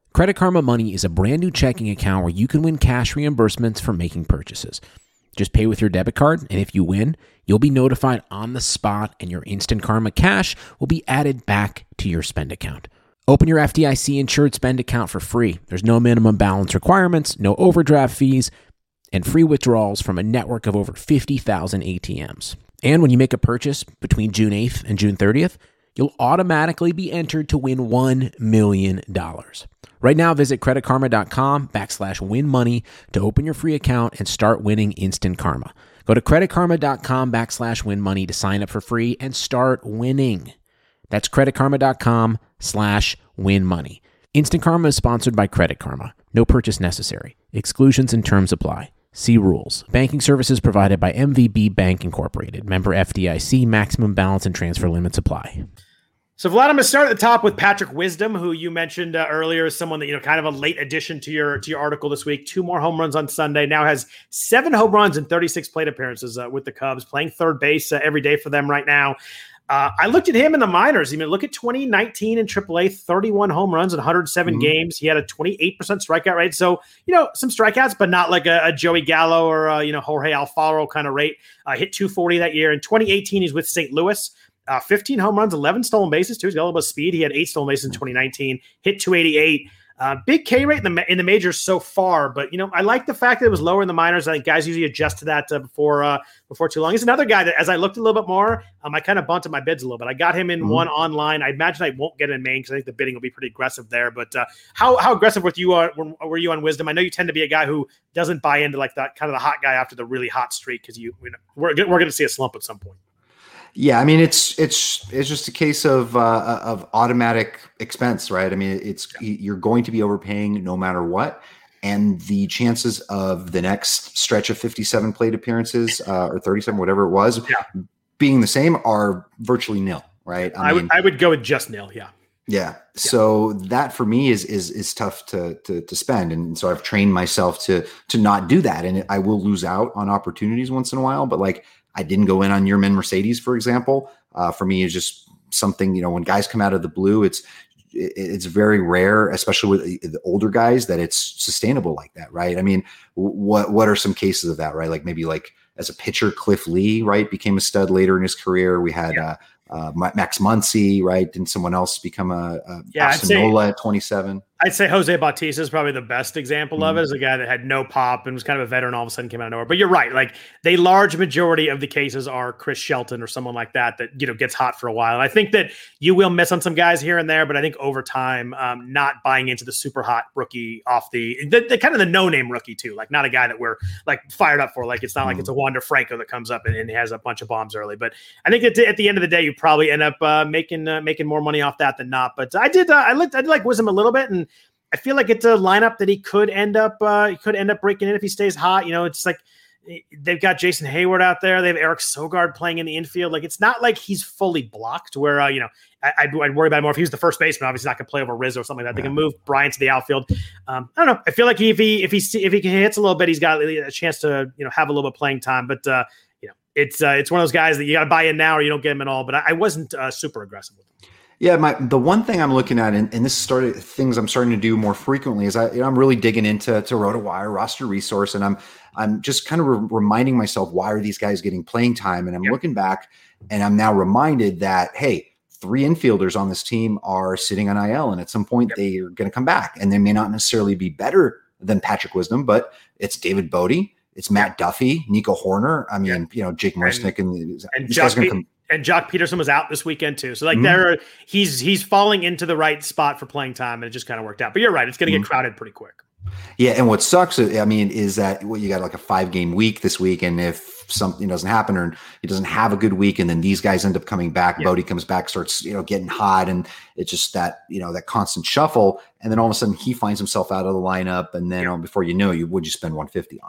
Credit Karma Money is a brand new checking account where you can win cash reimbursements for making purchases. Just pay with your debit card, and if you win, you'll be notified on the spot, and your Instant Karma cash will be added back to your spend account. Open your F D I C insured spend account for free. There's no minimum balance requirements, no overdraft fees, and free withdrawals from a network of over fifty thousand A T Ms. And when you make a purchase between June eighth and June thirtieth, you'll automatically be entered to win one million dollars. Right now, visit creditkarma.com backslash win money to open your free account and start winning instant karma. Go to creditkarma.com backslash win money to sign up for free and start winning. That's creditkarma.com slash win money. Instant Karma is sponsored by Credit Karma. No purchase necessary. Exclusions and terms apply. See rules. Banking services provided by M V B Bank Incorporated. Member F D I C. Maximum balance and transfer limits apply. So, Vlad, I'm going to start at the top with Patrick Wisdom, who you mentioned uh, earlier as someone that, you know, kind of a late addition to your to your article this week. Two more home runs on Sunday. Now has seven home runs and thirty-six plate appearances uh, with the Cubs, playing third base uh, every day for them right now. Uh, I looked at him in the minors. I mean, look at twenty nineteen in triple A, thirty-one home runs in one hundred seven mm-hmm. games. He had a twenty-eight percent strikeout rate. So, you know, some strikeouts, but not like a, a Joey Gallo or, uh, you know, Jorge Alfaro kind of rate. Uh, hit two forty that year. In twenty eighteen, he's with Saint Louis. Uh, fifteen home runs, eleven stolen bases, too. He's got a little bit of speed. He had eight stolen bases in twenty nineteen, hit two eighty-eight. Uh, big K rate in the in the majors so far, but you know I like the fact that it was lower in the minors. I think guys usually adjust to that uh, before uh, before too long. He's another guy that, as I looked a little bit more, um, I kind of bunted my bids a little bit. I got him in mm-hmm. one online. I imagine I won't get in Maine because I think the bidding will be pretty aggressive there. But uh, how how aggressive with you uh, were you on Wisdom? I know you tend to be a guy who doesn't buy into like that kind of the hot guy after the really hot streak because you, you know, we're we're going to see a slump at some point. Yeah, I mean it's it's it's just a case of uh, of automatic expense, right? I mean it's you're going to be overpaying no matter what, and the chances of the next stretch of fifty-seven plate appearances uh, or thirty-seven, whatever it was, yeah. being the same are virtually nil, right? I, I mean, would I would go with just nil, yeah. Yeah. yeah. So that for me is is is tough to to to spend, and so I've trained myself to to not do that, and I will lose out on opportunities once in a while, but like. I didn't go in on Yermin Mercedes, for example. Uh, for me, it's just something, you know, when guys come out of the blue, it's it, it's very rare, especially with the older guys, that it's sustainable like that, right? I mean, what what are some cases of that, right? Like maybe like as a pitcher, Cliff Lee, right, became a stud later in his career. We had yeah. uh, uh, Max Muncy, right? Didn't someone else become a, a yeah, Nola at twenty-seven? I'd say Jose Bautista is probably the best example mm-hmm. of it, as a guy that had no pop and was kind of a veteran, all of a sudden came out of nowhere. But you're right. Like the large majority of the cases are Chris Shelton or someone like that, that, you know, gets hot for a while. And I think that you will miss on some guys here and there, but I think over time, um, not buying into the super hot rookie off the, the, the kind of the no name rookie too, like not a guy that we're like fired up for. Like, it's not mm-hmm. like it's a Wander Franco that comes up and, and has a bunch of bombs early, but I think at, at the end of the day, you probably end up uh, making, uh, making more money off that than not. But I did, uh, I looked, I did like Wisdom a little bit, and I feel like it's a lineup that he could end up uh, he could end up breaking in if he stays hot. You know, it's like they've got Jason Hayward out there. They have Eric Sogard playing in the infield. Like it's not like he's fully blocked. Where uh, you know, I, I'd, I'd worry about it more if he was the first baseman. Obviously, not going to play over Rizzo or something like that. They can move Bryant to the outfield. Um, I don't know. I feel like if he if he if he hits a little bit, he's got a chance to you know have a little bit of playing time. But uh, you know, it's uh, it's one of those guys that you got to buy in now or you don't get him at all. But I, I wasn't uh, super aggressive with him. Yeah, my the one thing I'm looking at, and, and this started things I'm starting to do more frequently, is I you know, I'm really digging into to RotoWire roster resource, and I'm I'm just kind of re- reminding myself, why are these guys getting playing time? And I'm yep. looking back, and I'm now reminded that hey, three infielders on this team are sitting on I L, and at some point yep. they are going to come back, and they may not necessarily be better than Patrick Wisdom, but it's David Bodie, it's Matt Duffy, Nico Horner. I mean, yep. you know, Jake Mursnick, and, and, and these guys are going to come. And Jock Peterson was out this weekend too. So like mm-hmm. there, he's he's falling into the right spot for playing time, and it just kind of worked out. But you're right, it's going to mm-hmm. get crowded pretty quick. Yeah, and what sucks, I mean, is that well, you got like a five game week this week, and if something doesn't happen or he doesn't have a good week, and then these guys end up coming back, yeah. Bodie comes back, starts you know getting hot, and it's just that you know that constant shuffle, and then all of a sudden he finds himself out of the lineup, and then yeah. um, before you know, you would you spend one fifty on.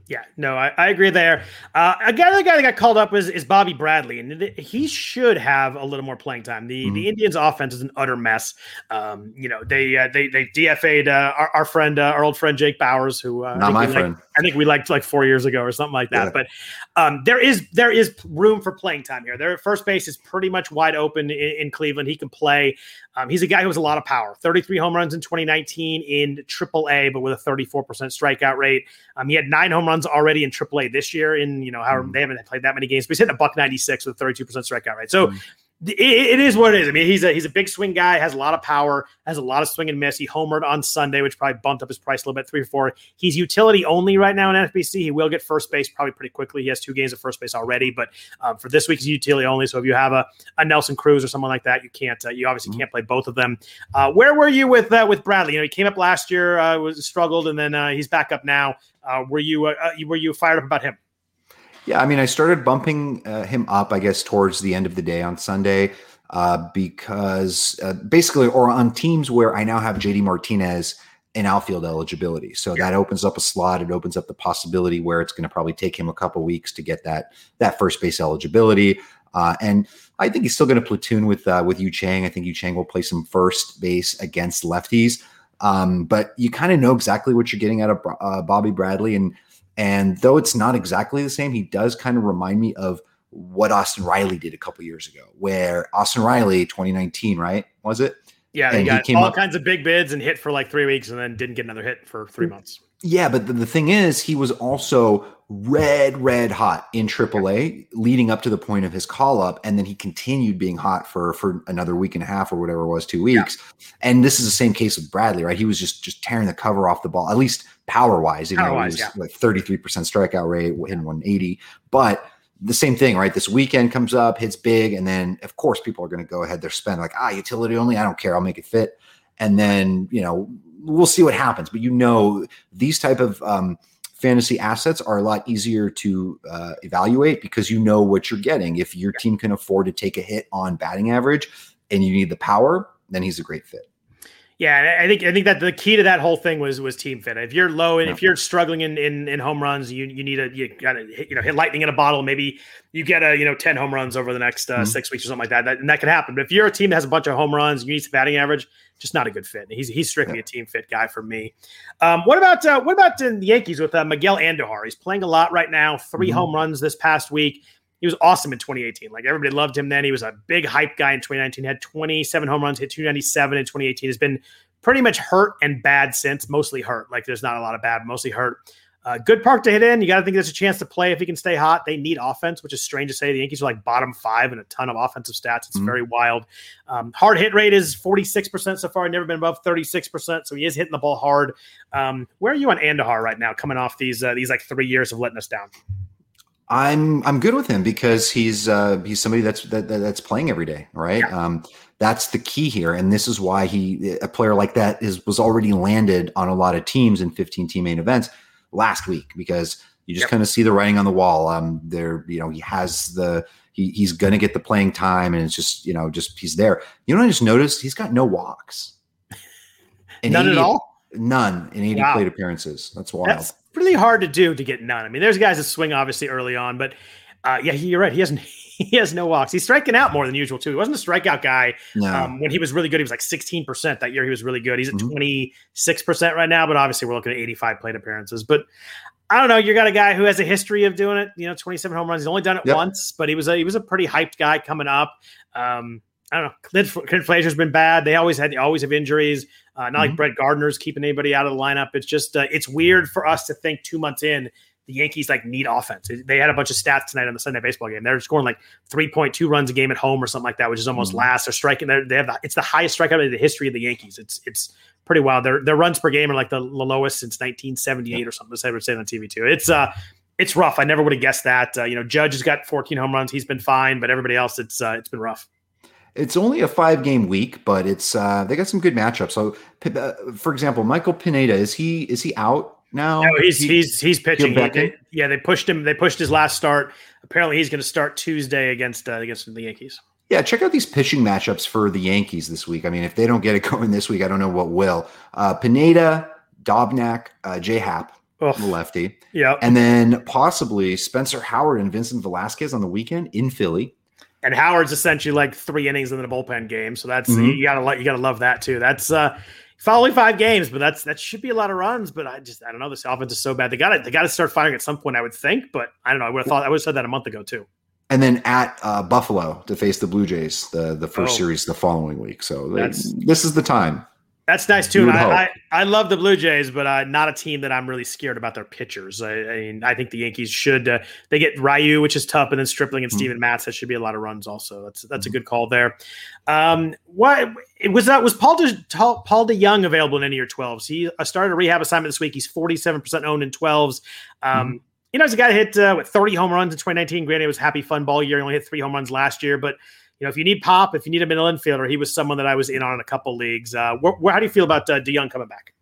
Yeah, no, I, I agree there. Uh, another guy that got called up is, is Bobby Bradley, and th- he should have a little more playing time. The mm-hmm. the Indians' offense is an utter mess. Um, you know, they uh, they they D F A'd uh, our, our friend, uh, our old friend Jake Bowers, who uh, not my friend. Liked, I think we liked like four years ago or something like that. Yeah. But um, there is there is room for playing time here. Their first base is pretty much wide open in, in Cleveland. He can play. Um, he's a guy who has a lot of power. thirty-three home runs in twenty nineteen in triple A, but with a thirty-four percent strikeout rate. Um, he had nine home runs already in triple A this year. In you know, however, mm. they haven't played that many games, but he's hitting a buck ninety-six with a thirty-two percent strikeout rate. So. Mm. It, it is what it is. I mean, he's a he's a big swing guy, has a lot of power, has a lot of swing and miss. He homered on Sunday, which probably bumped up his price a little bit, three or four. He's utility only right now in N F B C. He will get first base probably pretty quickly. He has two games at first base already, but um, for this week, he's utility only. So if you have a, a Nelson Cruz or someone like that, you can't. Uh, you obviously mm-hmm. can't play both of them. Uh, where were you with uh, with Bradley? You know, he came up last year, uh, was struggled, and then uh, he's back up now. Uh, were you uh, were you fired up about him? Yeah, I mean, I started bumping uh, him up, I guess, towards the end of the day on Sunday. Uh, because uh, basically, or on teams where I now have J D Martinez in outfield eligibility. So that opens up a slot. It opens up the possibility where it's going to probably take him a couple weeks to get that that first base eligibility. Uh, and I think he's still going to platoon with uh, with Yu Chang. I think Yu Chang will play some first base against lefties. Um, but you kind of know exactly what you're getting out of uh, Bobby Bradley. And and though it's not exactly the same, he does kind of remind me of what Austin Riley did a couple years ago, where Austin Riley, twenty nineteen, right? Was it? Yeah, they and got all up, kinds of big bids and hit for like three weeks and then didn't get another hit for three months. Yeah, but the, the thing is, he was also red, red hot in triple A leading up to the point of his call up. And then he continued being hot for, for another week and a half or whatever it was, two weeks. Yeah. And this is the same case with Bradley, right? He was just, just tearing the cover off the ball, at least power wise. You know, he was yeah. like thirty-three percent strikeout rate, hitting one eighty. But the same thing, right? This weekend comes up, hits big, and then of course people are going to go ahead. They're spending like, ah, utility only. I don't care. I'll make it fit. And then, you know, we'll see what happens. But you know, these type of um, fantasy assets are a lot easier to uh, evaluate because you know what you're getting. If your team can afford to take a hit on batting average and you need the power, then he's a great fit. Yeah, I think I think that the key to that whole thing was was team fit. If you're low and yeah. if you're struggling in, in in home runs, you you need a you got to you know hit lightning in a bottle. Maybe you get a you know ten home runs over the next uh, mm-hmm. six weeks or something like that. that. And that can happen. But if you're a team that has a bunch of home runs, you need some batting average. Just not a good fit. He's he's strictly yeah. a team fit guy for me. Um, what about uh, what about the Yankees with uh, Miguel Andujar? He's playing a lot right now. Three mm-hmm. home runs this past week. He was awesome in twenty eighteen. Like everybody loved him then. He was a big hype guy in twenty nineteen. Had twenty-seven home runs, hit two ninety-seven in twenty eighteen. Has been pretty much hurt and bad since, mostly hurt. Like there's not a lot of bad, mostly hurt. Uh, good park to hit in. You got to think there's a chance to play if he can stay hot. They need offense, which is strange to say. The Yankees are like bottom five in a ton of offensive stats. It's mm-hmm. very wild. Um, hard hit rate is forty-six percent so far. Never been above thirty-six percent. So he is hitting the ball hard. Um, where are you on Andujar right now, coming off these uh, these like three years of letting us down? I'm I'm good with him because he's uh, he's somebody that's that, that's playing every day, right? Yeah. Um, that's the key here, and this is why he a player like that is was already landed on a lot of teams in fifteen team main events last week because you just yep. kind of see the writing on the wall. Um, there, you know, he has the he he's gonna get the playing time, and it's just you know just he's there. You know, what I just noticed he's got no walks, in none eighty, at all, none in eighty wow. plate appearances. That's wild. That's really hard to do to get none. I mean, there's guys that swing obviously early on, but uh, yeah, he, you're right. He hasn't. He has no walks. He's striking out more than usual too. He wasn't a strikeout guy no. um, when he was really good. He was like sixteen percent that year. He was really good. He's at mm-hmm. twenty-six percent right now, but obviously we're looking at eighty-five plate appearances. But I don't know. You got a guy who has a history of doing it. You know, twenty-seven home runs. He's only done it yep. once, but he was a, he was a pretty hyped guy coming up. Um, I don't know. Clint, Clint Frazier's been bad. They always had they always have injuries. Uh, not mm-hmm. like Brett Gardner's keeping anybody out of the lineup. It's just uh, it's weird for us to think two months in the Yankees like need offense. They had a bunch of stats tonight on the Sunday baseball game. They're scoring like three point two runs a game at home or something like that, which is almost mm-hmm. last. They're striking. They're, they have the, it's the highest strikeout rate in the history of the Yankees. It's it's pretty wild. Their their runs per game are like the lowest since nineteen seventy-eight yeah. or something. They were saying on T V too. It's uh it's rough. I never would have guessed that. Uh, you know, Judge has got fourteen home runs. He's been fine, but everybody else, it's uh, it's been rough. It's only a five game week, but it's uh, they got some good matchups. So, uh, for example, Michael Pineda is he is he out now? No, he's he, he's he's pitching. He, they, yeah, they pushed him. They pushed his last start. Apparently, he's going to start Tuesday against uh, against the Yankees. Yeah, check out these pitching matchups for the Yankees this week. I mean, if they don't get it going this week, I don't know what will. Uh, Pineda, Dobnak, uh, J-Happ. Ugh. the lefty. Yeah. And then possibly Spencer Howard and Vincent Velasquez on the weekend in Philly. And Howard's essentially like three innings in the bullpen game. So that's, Mm-hmm. you gotta you gotta love that too. That's uh following five games, but that's that should be a lot of runs. But I just I don't know. This offense is so bad. They got to they got to start firing at some point, I would think. But I don't know. I would have thought I would have said that a month ago too. And then at uh, Buffalo to face the Blue Jays, the the first Oh. series the following week. So they, That's- this is the time. That's nice too. You And would I, I hope. I love the Blue Jays, but uh, not a team that I'm really scared about their pitchers. I, I mean, I think the Yankees should. Uh, they get Ryu, which is tough, and then Stripling and Mm-hmm. Steven Matz. That should be a lot of runs. Also, that's that's a good call there. Um, what it was that was Paul De, Paul DeYoung available in any of your twelves? He uh, started a rehab assignment this week. He's forty-seven percent owned in twelves. Um, Mm-hmm. You know, he's a guy that hit uh, what thirty home runs in twenty nineteen. Granted, it was happy fun ball year. He only hit three home runs last year, but. You know, if you need pop, if you need a middle infielder, he was someone that I was in on in a couple leagues. Uh, where, where, how do you feel about uh, DeYoung coming back?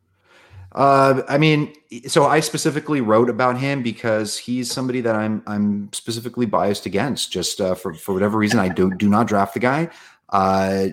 Uh, I mean, so I specifically wrote about him because he's somebody that I'm I'm specifically biased against. Just uh, for for whatever reason, I do do not draft the guy. Uh,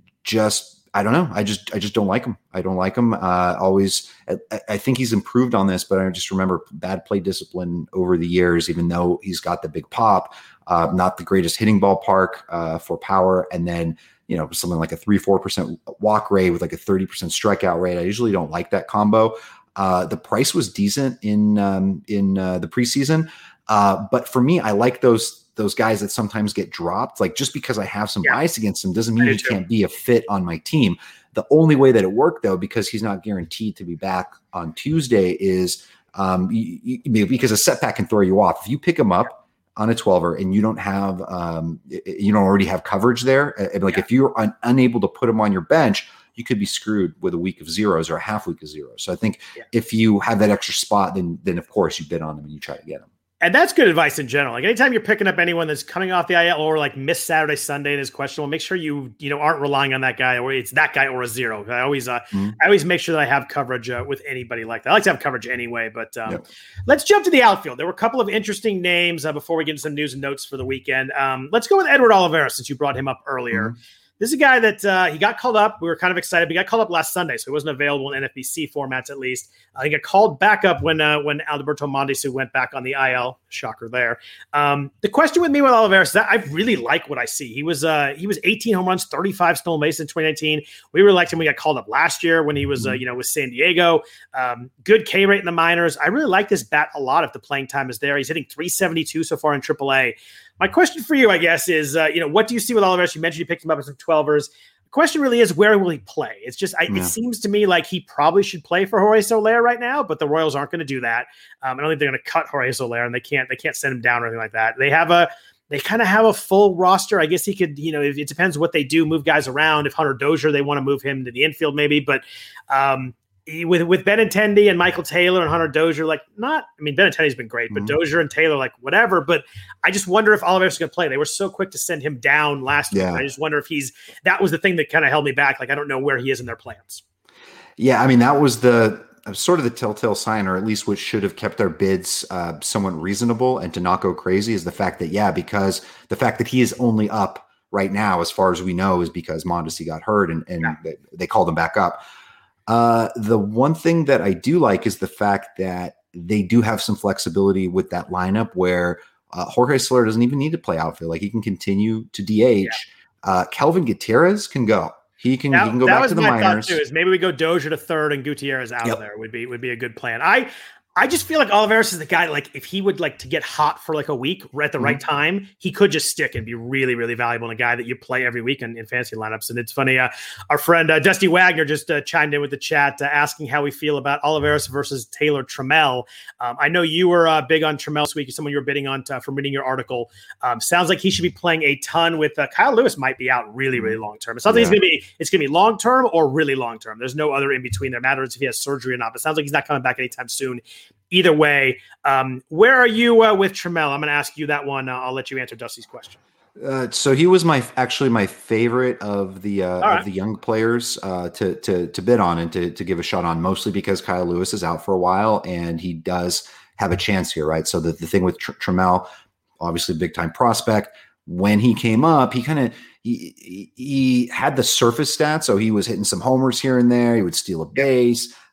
just I don't know. I just I just don't like him. I don't like him. Uh, always, I, I think he's improved on this, but I just remember bad play discipline over the years. Even though he's got the big pop, uh, not the greatest hitting ballpark uh, for power, and then you know something like a three four percent walk rate with like a thirty percent strikeout rate. I usually don't like that combo. Uh, the price was decent in um, in uh, the preseason, uh, but for me, I like those. those guys that sometimes get dropped. Like just because I have some Yeah. bias against him doesn't mean I do he too. can't be a fit on my team. The only way that it worked though, because he's not guaranteed to be back on Tuesday is um, you, you, because a setback can throw you off. If you pick him up on a twelver and you don't have, um, you don't already have coverage there. uh, Like Yeah. if you're un- unable to put him on your bench, you could be screwed with a week of zeros or a half week of zeros. So I think Yeah. if you have that extra spot, then, then of course you bid on him and you try to get him. And that's good advice in general. Like anytime you're picking up anyone that's coming off the I L or like missed Saturday, Sunday and is questionable, make sure you you know aren't relying on that guy or it's that guy or a zero. I always uh, Mhm. I always make sure that I have coverage uh, with anybody like that. I like to have coverage anyway. But um, Yep. let's jump to the outfield. There were a couple of interesting names uh, before we get into some news and notes for the weekend. Um, let's go with Edward Oliveira since you brought him up earlier. Mhm. This is a guy that uh, he got called up. We were kind of excited. But he got called up last Sunday, so he wasn't available in N F B C formats at least. Uh, he got called back up when uh, when Alberto Mondesi went back on the I L. Shocker there. Um, the question with me with Oliveira is that I really like what I see. He was uh, he was eighteen home runs, thirty-five stolen bases in twenty nineteen. We really liked him. We got called up last year when he was uh, you know with San Diego. Um, good K rate in the minors. I really like this bat a lot if the playing time is there. He's hitting three seventy-two so far in triple A. My question for you, I guess, is uh, you know what do you see with Oliveira? You mentioned you picked him up as some twelvers. The question really is where will he play? It's just I, Yeah. it seems to me like he probably should play for Jorge Soler right now, but the Royals aren't going to do that. Um, I don't think they're going to cut Jorge Soler, and they can't they can't send him down or anything like that. They have a they kind of have a full roster. I guess he could, you know, it, it depends what they do, move guys around. If Hunter Dozier, they want to move him to the infield maybe, but um, he- with with Benintendi and Michael Taylor and Hunter Dozier, like not. I mean, Benintendi's been great, but Mhm. Dozier and Taylor, like whatever. But I just wonder if Oliveira's going to play. They were so quick to send him down last year. Yeah. I just wonder if he's that was the thing that kind of held me back. Like I don't know where he is in their plans. Yeah, I mean that was the uh, sort of the telltale sign, or at least what should have kept our bids uh, somewhat reasonable and to not go crazy, is the fact that yeah, because the fact that he is only up right now, as far as we know, is because Mondesi got hurt and, and Yeah. they, they called him back up. Uh, the one thing that I do like is the fact that they do have some flexibility with that lineup where uh, Jorge Soler doesn't even need to play outfield; like he can continue to D H. Yeah. Uh, Kelvin Gutierrez can go. He can, That, he can go that back was to the my minors. thought too. Is maybe we go Dozier to third and Gutierrez out Yep. of there would be would be a good plan. I I just feel like Oliveira is the guy. Like if he would like to get hot for like a week at the right time, he could just stick and be really really valuable and a guy that you play every week in, in fantasy lineups. And it's funny, uh, our friend uh, Dusty Wagner just uh, chimed in with the chat uh, asking how we feel about Oliveira versus Taylor Trammell. Um, I know you were uh, big on Trammell this week. Someone you were bidding on to, from reading your article. Um, sounds like he should be playing a ton with uh, Kyle Lewis. Might be out really really long term. It sounds like he's Yeah. gonna be it's gonna be long term or really long term. There's no other in between there. Matters if he has surgery or not. But it sounds like he's not coming back anytime soon. Either way, um, where are you uh, with Trammell? I'm going to ask you that one. Uh, I'll let you answer Dusty's question. Uh, so he was my actually my favorite of the uh, right. of the young players uh, to to to bid on and to to give a shot on, mostly because Kyle Lewis is out for a while and he does have a chance here, right? So the, the thing with Tr- Trammell, obviously big time prospect. When he came up, he kind of he, he he had the surface stats, so he was hitting some homers here and there. He would steal a base.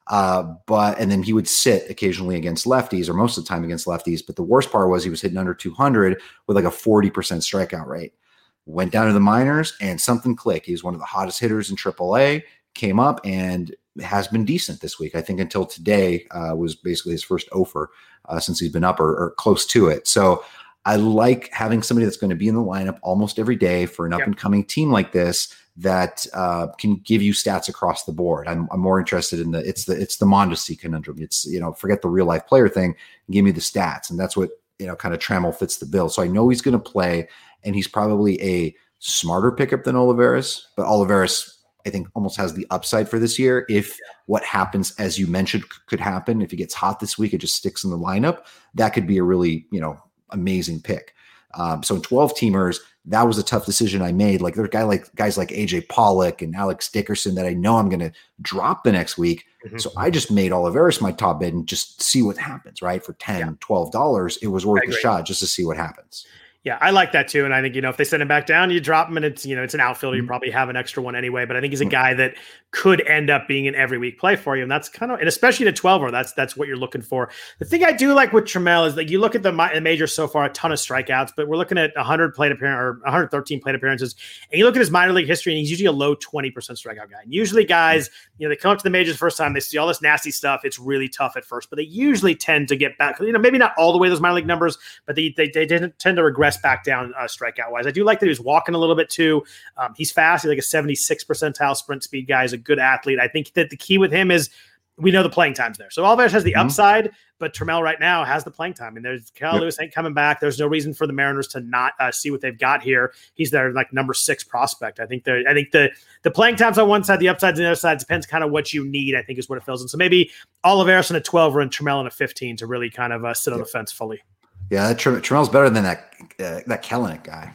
Uh, but and then he would sit occasionally against lefties, or most of the time against lefties. But the worst part was he was hitting under two hundred with like a forty percent strikeout rate. Went down to the minors and something clicked. He was one of the hottest hitters in triple A, came up and has been decent this week. I think until today uh, was basically his first offer uh, since he's been up or, or close to it. So I like having somebody that's going to be in the lineup almost every day for an up and coming team like this that uh, can give you stats across the board. I'm, I'm more interested in the, it's the, it's the Mondesi conundrum. It's, you know, forget the real life player thing, give me the stats. And that's what, you know, kind of Trammell fits the bill. So I know he's going to play, and he's probably a smarter pickup than Olivares, but Olivares, I think, almost has the upside for this year. If what happens, as you mentioned, could happen, if he gets hot this week, it just sticks in the lineup, that could be a really, you know, amazing pick. Um, so in twelve teamers, that was a tough decision I made. Like there are guy like guys like A J Pollock and Alex Dickerson that I know I'm going to drop the next week. Mm-hmm. So I just made Olivares my top bid and just see what happens, right? For ten dollars, twelve dollars, it was worth a shot just to see what happens. Yeah, I like that too. And I think, you know, if they send him back down, you drop him and it's, you know, it's an outfielder. You probably have an extra one anyway, but I think he's a guy that could end up being an every week play for you. And that's kind of, and especially the twelve-er, that's, that's what you're looking for. The thing I do like with Trammell is like, you look at the, the majors so far, a ton of strikeouts, but we're looking at one hundred plate appearance or one hundred thirteen plate appearances. And you look at his minor league history and he's usually a low twenty percent strikeout guy. And usually guys, you know, they come up to the majors the first time, they see all this nasty stuff. It's really tough at first, but they usually tend to get back, you know, maybe not all the way those minor league numbers, but they, they, they tend to regress back down uh, strikeout wise. I do like that he was walking a little bit too. Um, he's fast. He's like a seventy-six percentile sprint speed guy. He's a good athlete. I think that the key with him is we know the playing time's there. So Alvarez has the mm-hmm. upside, but Trammell right now has the playing time. And there's Kyle yep. Lewis ain't coming back. There's no reason for the Mariners to not uh, see what they've got here. He's their like number six prospect. I think the I think the the playing time's on one side, the upside's on the other side. Depends kind of what you need, I think, is what it fills in. So maybe Olivares in a twelve or in Trammell in a fifteen to really kind of uh, sit on yep. the fence fully. Yeah, that Tr- Trammell's better than that uh, that Kelenic guy.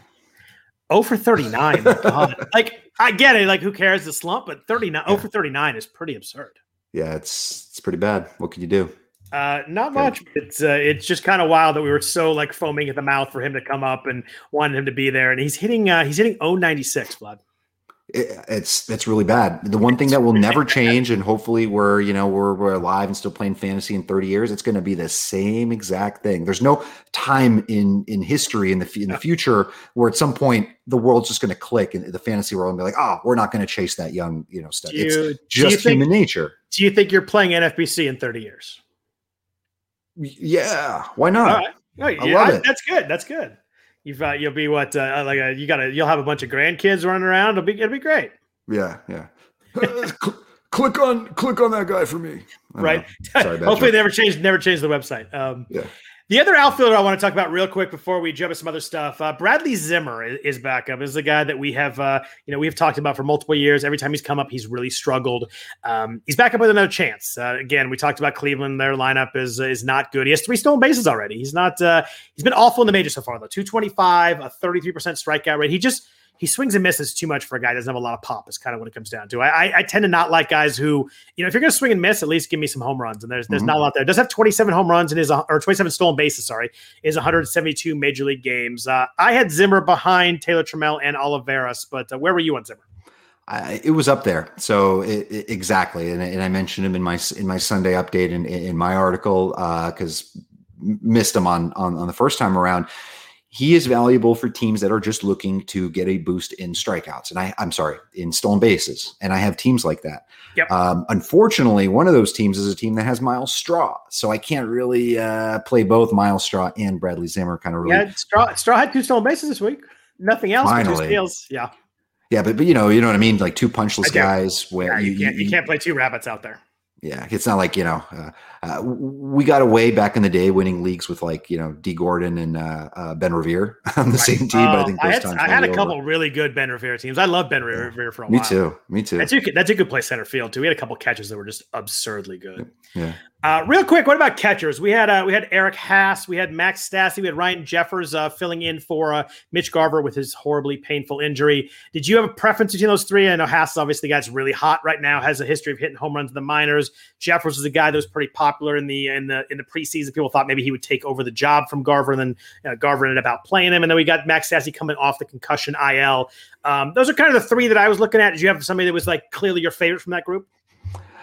oh for thirty-nine. God. Like, I get it. Like, who cares the slump? But thirty-nine, yeah. oh for thirty-nine is pretty absurd. Yeah, it's it's pretty bad. What can you do? Uh, not much. It's uh, it's just kind of wild that we were so like foaming at the mouth for him to come up and wanted him to be there. And he's hitting uh, he's hitting oh ninety-six, Vlad. It, it's it's really bad. The one thing that will never change, and hopefully we're you know we're we're alive and still playing fantasy in thirty years, it's going to be the same exact thing. There's no time in in history in the in the future where at some point the world's just going to click in the fantasy world and be like, oh, we're not going to chase that young you know stuff. You, it's just think, human nature. Do you think you're playing N F B C in thirty years? Yeah, why not? All right. Oh, yeah, I love it. That's good. That's good. You've uh, you'll be what uh, like a, you gotta you'll have a bunch of grandkids running around. It'll be it'll be great. Yeah, yeah. click on click on that guy for me. Right. Sorry, hopefully they never change never change the website. Um, yeah. The other outfielder I want to talk about real quick before we jump into some other stuff, uh, Bradley Zimmer is, is back up. Is the guy that we have, uh, you know, we've talked about for multiple years. Every time he's come up, he's really struggled. Um, he's back up with another chance. Uh, again, we talked about Cleveland. Their lineup is is not good. He has three stolen bases already. He's not. Uh, he's been awful in the majors so far, though. two twenty-five, a thirty-three percent strikeout rate. He just. He swings and misses too much for a guy that doesn't have a lot of pop is kind of what it comes down to. I, I, I tend to not like guys who, you know, if you're going to swing and miss, at least give me some home runs. And there's there's mm-hmm. not a lot there. Does have twenty-seven home runs in his, or twenty-seven stolen bases, sorry, is one hundred seventy-two major league games. Uh, I had Zimmer behind Taylor Trammell and Olivares, but uh, where were you on Zimmer? I, it was up there. So it, it, exactly. And, and I mentioned him in my, in my Sunday update in, in my article because uh, missed him on, on, on the first time around. He is valuable for teams that are just looking to get a boost in strikeouts. And I, I'm sorry, in stolen bases. And I have teams like that. Yep. Um, unfortunately, one of those teams is a team that has Miles Straw. So I can't really uh, play both Miles Straw and Bradley Zimmer kind of really. Yeah, Straw, Straw had two stolen bases this week. Nothing else. Finally. But two steals. Yeah. Yeah, but, but you know, you know what I mean? Like two punchless guys. Where yeah, you, you, can't, you, you can't play two rabbits out there. Yeah, it's not like, you know, uh, uh, we got away back in the day winning leagues with like, you know, D. Gordon and uh, uh, Ben Revere on the right. same team. Oh, but I think those I had, times I had a over. couple really good Ben Revere teams. I love Ben yeah. Revere for a Me while. Me too. Me too. That's who, that's who could play center field too. We had a couple catches that were just absurdly good. Yeah. Uh, real quick, what about catchers? We had uh, we had Eric Haas, we had Max Stassi, we had Ryan Jeffers uh, filling in for uh, Mitch Garver with his horribly painful injury. Did you have a preference between those three? I know Haas is obviously the guy that's really hot right now, has a history of hitting home runs in the minors. Jeffers was a guy that was pretty popular in the in the in the preseason. People thought maybe he would take over the job from Garver, and then uh, Garver ended up playing him. And then we got Max Stassi coming off the concussion I L. Um, those are kind of the three that I was looking at. Did you have somebody that was like clearly your favorite from that group?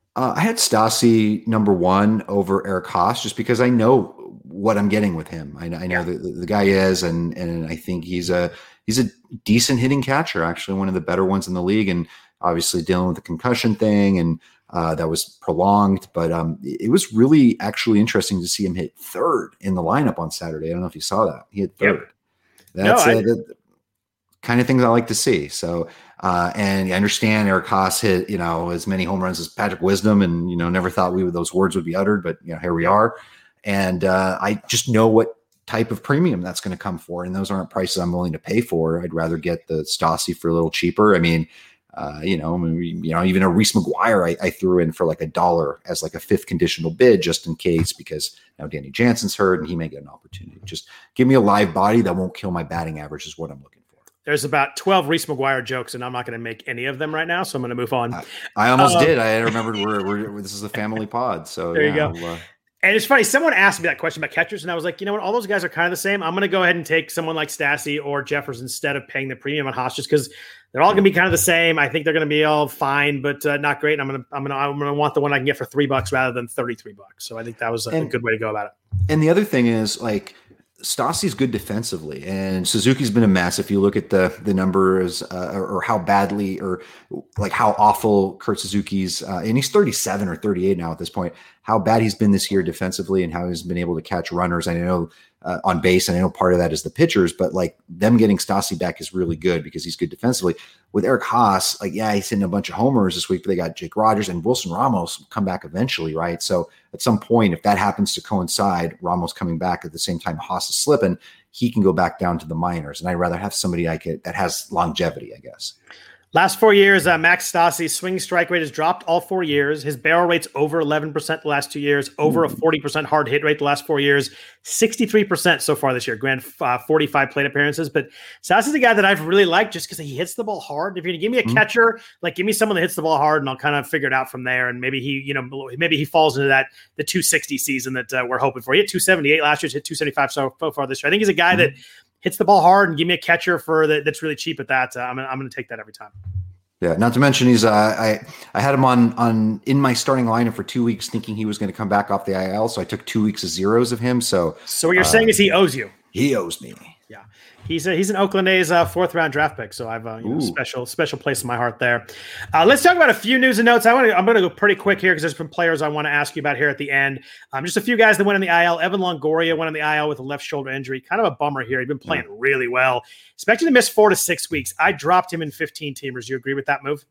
Uh, I had Stassi number one over Eric Haas just because I know what I'm getting with him. I, I know yeah. the, the guy is, and and I think he's a he's a decent hitting catcher, actually one of the better ones in the league, and obviously dealing with the concussion thing, and uh, that was prolonged. But um, it was really actually interesting to see him hit third in the lineup on Saturday. I don't know if you saw that. He hit third. Yep. That's no, I, uh, the kind of things I like to see. So. Uh, and I understand Eric Haas hit, you know, as many home runs as Patrick Wisdom, and, you know, never thought we would, those words would be uttered, but, you know, here we are. And uh, I just know what type of premium that's going to come for. And those aren't prices I'm willing to pay for. I'd rather get the Stassi for a little cheaper. I mean, uh, you know, you know, even a Reese McGuire, I, I threw in for like a dollar as like a fifth conditional bid, just in case, because now Danny Jansen's hurt and he may get an opportunity. Just give me a live body that won't kill my batting average is what I'm looking for. There's about twelve Reese McGuire jokes, and I'm not going to make any of them right now, so I'm going to move on. I, I almost uh, did. I remembered we're, we're, we're, this is a family pod, so there yeah, you go. Uh, and it's funny. Someone asked me that question about catchers, and I was like, you know what? All those guys are kind of the same. I'm going to go ahead and take someone like Stassi or Jeffers instead of paying the premium on Haas, just because they're all going to be kind of the same. I think they're going to be all fine, but uh, not great. And I'm going to I'm going to I'm going to want the one I can get for three bucks rather than thirty-three bucks. So I think that was a, and, a good way to go about it. And the other thing is, like, Stassi's good defensively, and Suzuki's been a mess. If you look at the the numbers uh, or, or how badly or like how awful Kurt Suzuki's, uh, and he's thirty-seven or thirty-eight now at this point, how bad he's been this year defensively and how he's been able to catch runners. I know uh, on base, and I know part of that is the pitchers, but like them getting Stassi back is really good because he's good defensively. With Eric Haas, like, yeah, he's hitting a bunch of homers this week, but they got Jake Rogers and Wilson Ramos will come back eventually, right? So at some point, if that happens to coincide, Ramos coming back at the same time Haas is slipping, he can go back down to the minors. And I'd rather have somebody I could that has longevity, I guess. Last four years, uh, Max Stassi's swing strike rate has dropped all four years. His barrel rate's over eleven percent the last two years, over a forty percent hard hit rate the last four years, sixty-three percent so far this year. Granted, uh, forty-five plate appearances, but Stassi's a guy that I've really liked just because he hits the ball hard. If you're going to give me a mm-hmm. catcher, like give me someone that hits the ball hard, and I'll kind of figure it out from there. And maybe he, you know, maybe he falls into that the two sixty season that uh, we're hoping for. He hit two seventy-eight last year, hit two seventy-five so, so far this year. I think he's a guy mm-hmm. that hits the ball hard, and give me a catcher for that that's really cheap at that. Uh, I'm I'm going to take that every time. Yeah, not to mention he's uh, I I had him on on in my starting lineup for two weeks, thinking he was going to come back off the I L. So I took two weeks of zeros of him. So so what you're uh, saying is he owes you. He owes me. Yeah, he's a, he's an Oakland A's uh, fourth round draft pick. So I've a you know, special special place in my heart there. Uh, let's talk about a few news and notes. I want to I'm going to go pretty quick here because there's some players I want to ask you about here at the end. Um, just a few guys that went in the I L. Evan Longoria went in the I L with a left shoulder injury. Kind of a bummer here. He's been playing yeah. really well. Expected to miss four to six weeks. I dropped him in fifteen teamers. You agree with that move?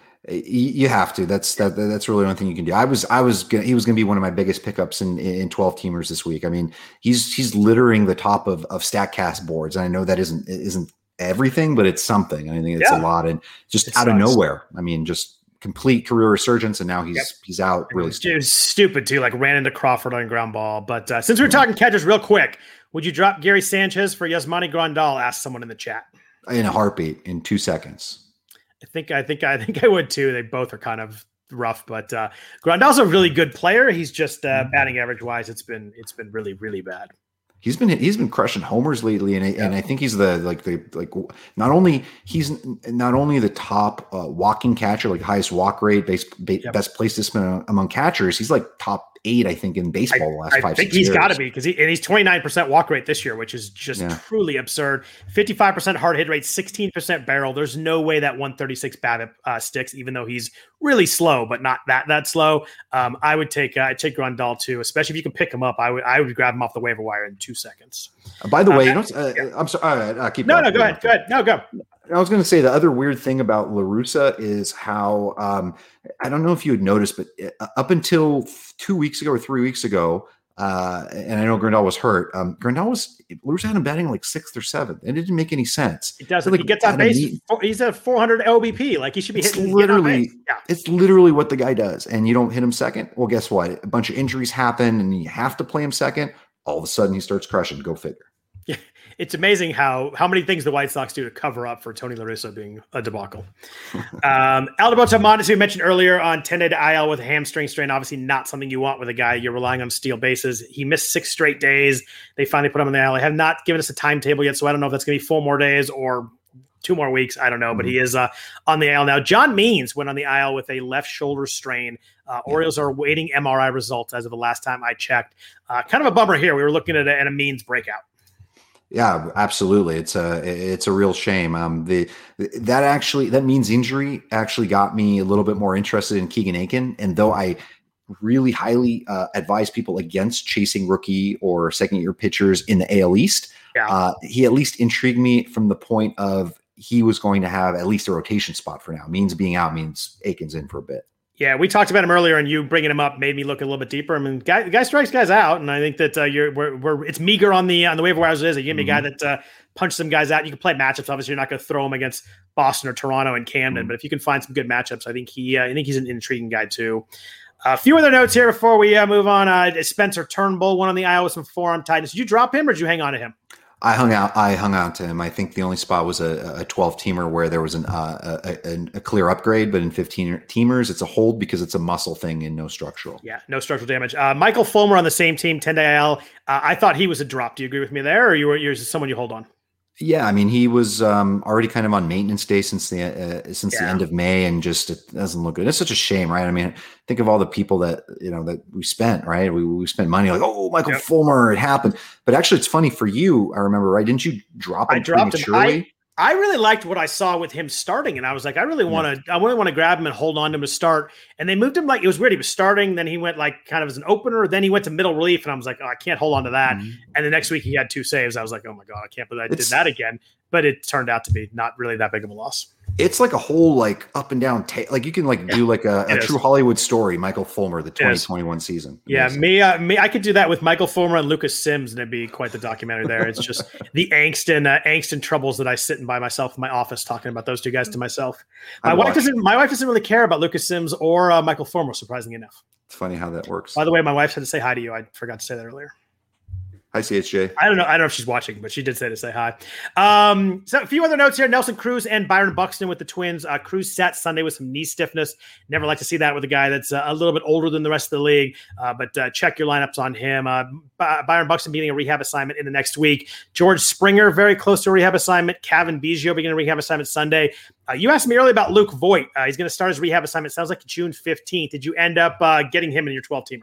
You have to. That's that. That's really the only thing you can do. I was. I was. Gonna, he was going to be one of my biggest pickups in in twelve teamers this week. I mean, he's he's littering the top of of StatCast boards. And I know that isn't isn't everything, but it's something. I think it's yeah. a lot, and just it out sucks. of nowhere. I mean, just complete career resurgence, and now he's yep. he's out. Really, it was stupid too. Like ran into Crawford on ground ball. But uh, since we're talking catchers, real quick, would you drop Gary Sanchez for Yasmani Grandal? Asked someone in the chat. In a heartbeat, in two seconds. I think I think I think I would too. They both are kind of rough, but uh, Grandal's a really good player. He's just uh, batting average wise, it's been it's been really really bad. He's been he's been crushing homers lately, and I, yeah. and I think he's the like the like not only he's not only the top uh, walking catcher, like highest walk rate, base, ba- yep. best place discipline among catchers. He's like top eight, I think, in baseball. The last I five. I think he's got to be because he and he's twenty-nine percent walk rate this year, which is just yeah. truly absurd. fifty-five percent hard hit rate, sixteen percent barrel. There's no way that one thirty-six BABIP uh, sticks, even though he's really slow, but not that that slow. Um, I would take uh, I'd take Grandal too, especially if you can pick him up. I would I would grab him off the waiver wire in two seconds. Uh, by the uh, way, you know, uh, yeah. I'm sorry. All right, uh, keep no, going. no, go ahead, go ahead. No, go. I was going to say the other weird thing about La Russa is how um, I don't know if you had noticed, but up until two weeks ago or three weeks ago, uh, and I know Grandal was hurt. Um, Grandal was La Russa had him batting like sixth or seventh. It didn't make any sense. It doesn't. Like, he gets on base. He's at four hundred O B P. Like he should be it's hitting. Literally, yeah. It's literally what the guy does. And you don't hit him second. Well, guess what? A bunch of injuries happen, and you have to play him second. All of a sudden, he starts crushing. Go figure. Yeah. It's amazing how how many things the White Sox do to cover up for Tony La Russa being a debacle. um, Alberto Montes, we mentioned earlier, on ten-day to I L with a hamstring strain. Obviously not something you want with a guy you're relying on steal bases. He missed six straight days. They finally put him in the I L. They have not given us a timetable yet, so I don't know if that's going to be four more days or two more weeks. I don't know, mm-hmm. but he is uh, on the I L now. John Means went on the I L with a left shoulder strain. Uh, yeah. Orioles are waiting M R I results as of the last time I checked. Uh, kind of a bummer here. We were looking at a, at a Means breakout. Yeah, absolutely. It's a it's a real shame. Um, the that actually that Means injury actually got me a little bit more interested in Keegan Aiken, and though I really highly uh, advise people against chasing rookie or second year pitchers in the A L East, yeah. uh, he at least intrigued me from the point of he was going to have at least a rotation spot for now. Means being out means Aiken's in for a bit. Yeah, we talked about him earlier, and you bringing him up made me look a little bit deeper. I mean, guy, the guy strikes guys out, and I think that uh, you're we're, we're it's meager on the on the waiver wires. Is you give me mm-hmm. a guy that uh, punches some guys out. You can play matchups. Obviously, you're not going to throw him against Boston or Toronto and Camden, mm-hmm. but if you can find some good matchups, I think he uh, I think he's an intriguing guy too. A uh, few other notes here before we uh, move on. Uh, Spencer Turnbull, one on the I L with some forearm tightness. Did you drop him or did you hang on to him? I hung out. I hung out to him. I think the only spot was a, a twelve teamer where there was an uh, a, a, a clear upgrade, but in fifteen teamers, it's a hold because it's a muscle thing and no structural. Yeah, no structural damage. Uh, Michael Fulmer on the same team, ten day I L. Uh, I thought he was a drop. Do you agree with me there, or you were you're someone you hold on? Yeah, I mean, he was um, already kind of on maintenance day since the uh, since yeah. the end of May, and just it doesn't look good. It's such a shame, right? I mean, think of all the people that you know that we spent, right? We we spent money like, oh, Michael yep. Fulmer, it happened. But actually, it's funny for you. I remember, right? Didn't you drop him I dropped prematurely? Him. I, I really liked what I saw with him starting, and I was like, I really want to, yeah. I really want to grab him and hold on to him to start. And they moved him like it was weird. He was starting, then he went like kind of as an opener, then he went to middle relief, and I was like, oh, I can't hold on to that. Mm-hmm. And the next week he had two saves. I was like, oh my god, I can't believe I it's, did that again. But it turned out to be not really that big of a loss. It's like a whole like up and down ta- like you can like do like a, a true Hollywood story. Michael Fulmer, the twenty twenty-one season. Yeah, Amazing. me, uh, me, I could do that with Michael Fulmer and Lucas Sims, and it'd be quite the documentary. There, it's just the angst and uh, angst and troubles that I sit in by myself in my office talking about those two guys to myself. My I wife watched. doesn't. My wife doesn't really care about Lucas Sims or uh, Michael Fulmer, surprisingly enough. It's funny how that works. By the way, my wife said to say hi to you. I forgot to say that earlier. Hi, C H J. I don't know. I don't know if she's watching, but she did say to say hi. Um, so a few other notes here. Nelson Cruz and Byron Buxton with the Twins. Uh, Cruz sat Sunday with some knee stiffness. Never like to see that with a guy that's uh, a little bit older than the rest of the league. Uh, but uh, check your lineups on him. Uh, By- Byron Buxton beginning a rehab assignment in the next week. George Springer, very close to a rehab assignment. Kevin Biggio beginning a rehab assignment Sunday. Uh, you asked me earlier about Luke Voigt. Uh, he's going to start his rehab assignment. Sounds like June fifteenth. Did you end up uh, getting him in your twelve-teamer?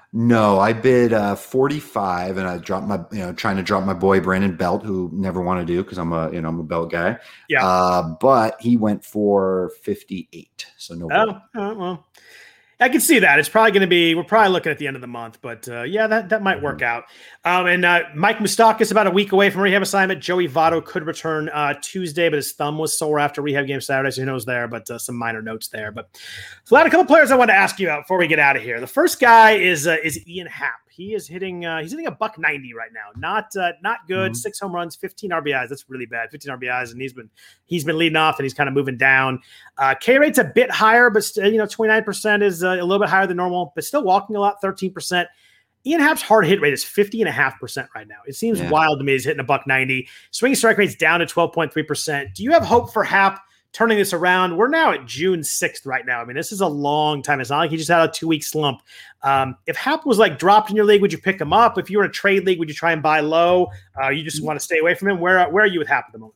No, I bid uh, forty-five, and I dropped my, you know, trying to drop my boy Brandon Belt, who never want to do because I'm a, you know, I'm a Belt guy. Yeah. Uh, but he went for fifty-eight, so no. Oh, oh well, I can see that. It's probably going to be. We're probably looking at the end of the month, but uh, yeah, that that might work out. Um, and uh, Mike Moustakas about a week away from rehab assignment. Joey Votto could return uh, Tuesday, but his thumb was sore after rehab game Saturday, so who knows there. But uh, some minor notes there. But so I had a couple players I want to ask you about before we get out of here. The first guy is uh, is Ian Happ. He is hitting. Uh, he's hitting a buck ninety right now. Not uh, not good. Mm-hmm. Six home runs, fifteen R B Is. That's really bad. fifteen R B Is, and he's been he's been leading off, and he's kind of moving down. Uh, K rate's a bit higher, but st- you know, twenty-nine percent is uh, a little bit higher than normal, but still walking a lot. thirteen percent. Ian Happ's hard hit rate is fifty and a half percent right now. It seems yeah. wild to me. He's hitting a buck ninety. Swinging strike rate's down to twelve point three percent. Do you have hope for Happ turning this around? We're now at June sixth right now. I mean, this is a long time. It's not like he just had a two-week slump. Um, if Happ was like dropped in your league, would you pick him up? If you were in a trade league, would you try and buy low? Uh, you just want to stay away from him? Where, where are you with Happ at the moment?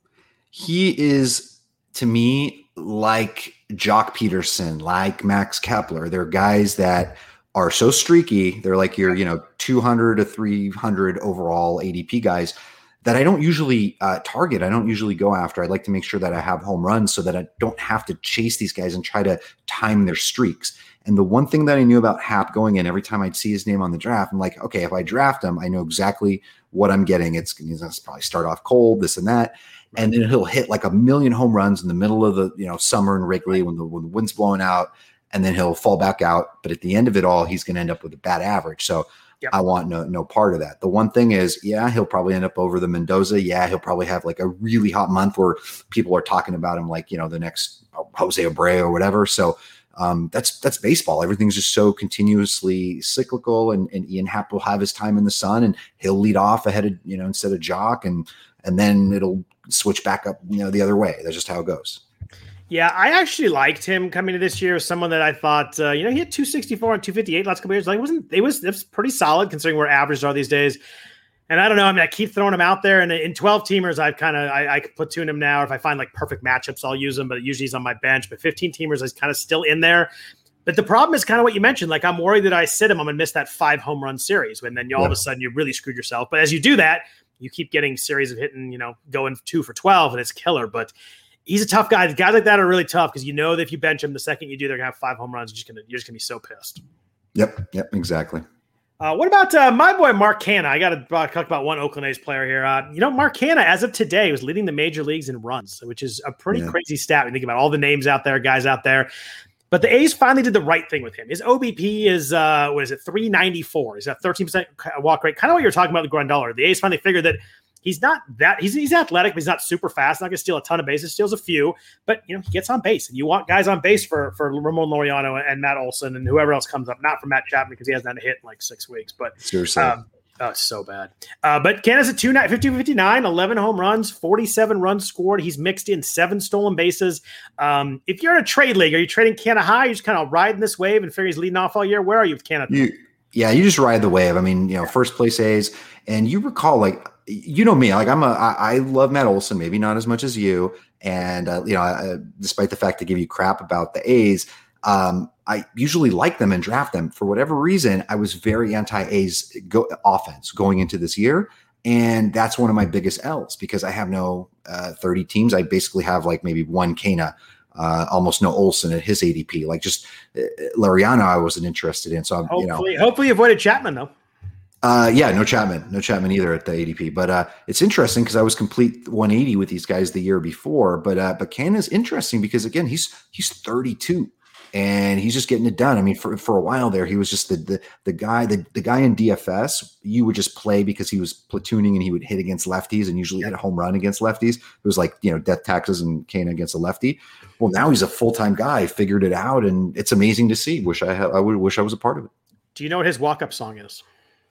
He is, to me, like Jock Peterson, like Max Kepler. They're guys that are so streaky. They're like your, you know, two hundred to three hundred overall A D P guys that I don't usually uh, target. I don't usually go after. I'd like to make sure that I have home runs so that I don't have to chase these guys and try to time their streaks. And the one thing that I knew about Happ going in, every time I'd see his name on the draft, I'm like, okay, if I draft him, I know exactly what I'm getting. It's he's going to probably start off cold, this and that. And then he'll hit like a million home runs in the middle of the, you know, summer in Wrigley when the, when the wind's blowing out, and then he'll fall back out. But at the end of it all, he's going to end up with a bad average. So yep. I want no no part of that. The one thing is, yeah, he'll probably end up over the Mendoza. Yeah, he'll probably have like a really hot month where people are talking about him like, you know, the next Jose Abreu or whatever. So um, that's that's baseball. Everything's just so continuously cyclical, and, and Ian Happ will have his time in the sun, and he'll lead off ahead of, you know, instead of Jock, and and then it'll switch back up, you know, the other way. That's just how it goes. Yeah, I actually liked him coming to this year. Someone that I thought, uh, you know, he had two sixty-four and two fifty-eight last couple years. Like, it wasn't it was it was pretty solid considering where averages are these days. And I don't know. I mean, I keep throwing him out there, and in twelve teamers, I've kind of I, I platoon him now. If I find like perfect matchups, I'll use him. But usually he's on my bench. But fifteen teamers is kind of still in there. But the problem is kind of what you mentioned. Like, I'm worried that I sit him, I'm going to miss that five home run series. When then you, all yeah. of a sudden you really screwed yourself. But as you do that, you keep getting series of hitting, you know, going two for twelve, and it's killer. But he's a tough guy. Guys like that are really tough because you know that if you bench him, the second you do, they're going to have five home runs. You're just going to you're just going to be so pissed. Yep. Yep. Exactly. Uh, what about uh, my boy Mark Canha? I got to talk about one Oakland A's player here. Uh, you know, Mark Canha, as of today, was leading the major leagues in runs, which is a pretty yeah. crazy stat when you think about all the names out there, guys out there. But the A's finally did the right thing with him. His O B P is, uh, what is it, three ninety-four. He's got thirteen percent walk rate, kind of what you're talking about with Grandollar. The A's finally figured that he's not that – he's he's athletic, but he's not super fast. Not going to steal a ton of bases, steals a few. But, you know, he gets on base. And you want guys on base for, for Ramon Laureano and Matt Olson and whoever else comes up. Not for Matt Chapman because he hasn't had a hit in like six weeks. But seriously. Um, oh, it's so bad. Uh, but Canha's at two fifty fifty-nine, eleven home runs, forty-seven runs scored. He's mixed in seven stolen bases. Um, if you're in a trade league, are you trading Canha high? You're just kind of riding this wave and figure he's leading off all year? Where are you with Canha? You, yeah, you just ride the wave. I mean, you know, first place A's. And you recall, like, you know me, like I'm a, I, I love Matt Olson, maybe not as much as you. And, uh, you know, I, despite the fact I give you crap about the A's, um, I usually like them and draft them. For whatever reason, I was very anti-A's go, offense going into this year. And that's one of my biggest L's because I have no uh, thirty teams. I basically have like maybe one Canha, uh, almost no Olson at his A D P. Like just uh, Laureano I wasn't interested in. So, I'm, hopefully, you know. Hopefully you avoided Chapman, though. Uh, yeah, no Chapman, no Chapman either at the A D P. But uh, it's interesting because I was complete one eighty with these guys the year before. But uh, but Canha's interesting because again, he's he's thirty-two and he's just getting it done. I mean, for, for a while there, he was just the the the guy the, the guy in D F S you would just play because he was platooning and he would hit against lefties and usually hit a home run against lefties. It was like, you know, death taxes and Canha against a lefty. Well, now he's a full time guy, figured it out, and it's amazing to see. Wish I had, I would wish I was a part of it. Do you know what his walk up song is?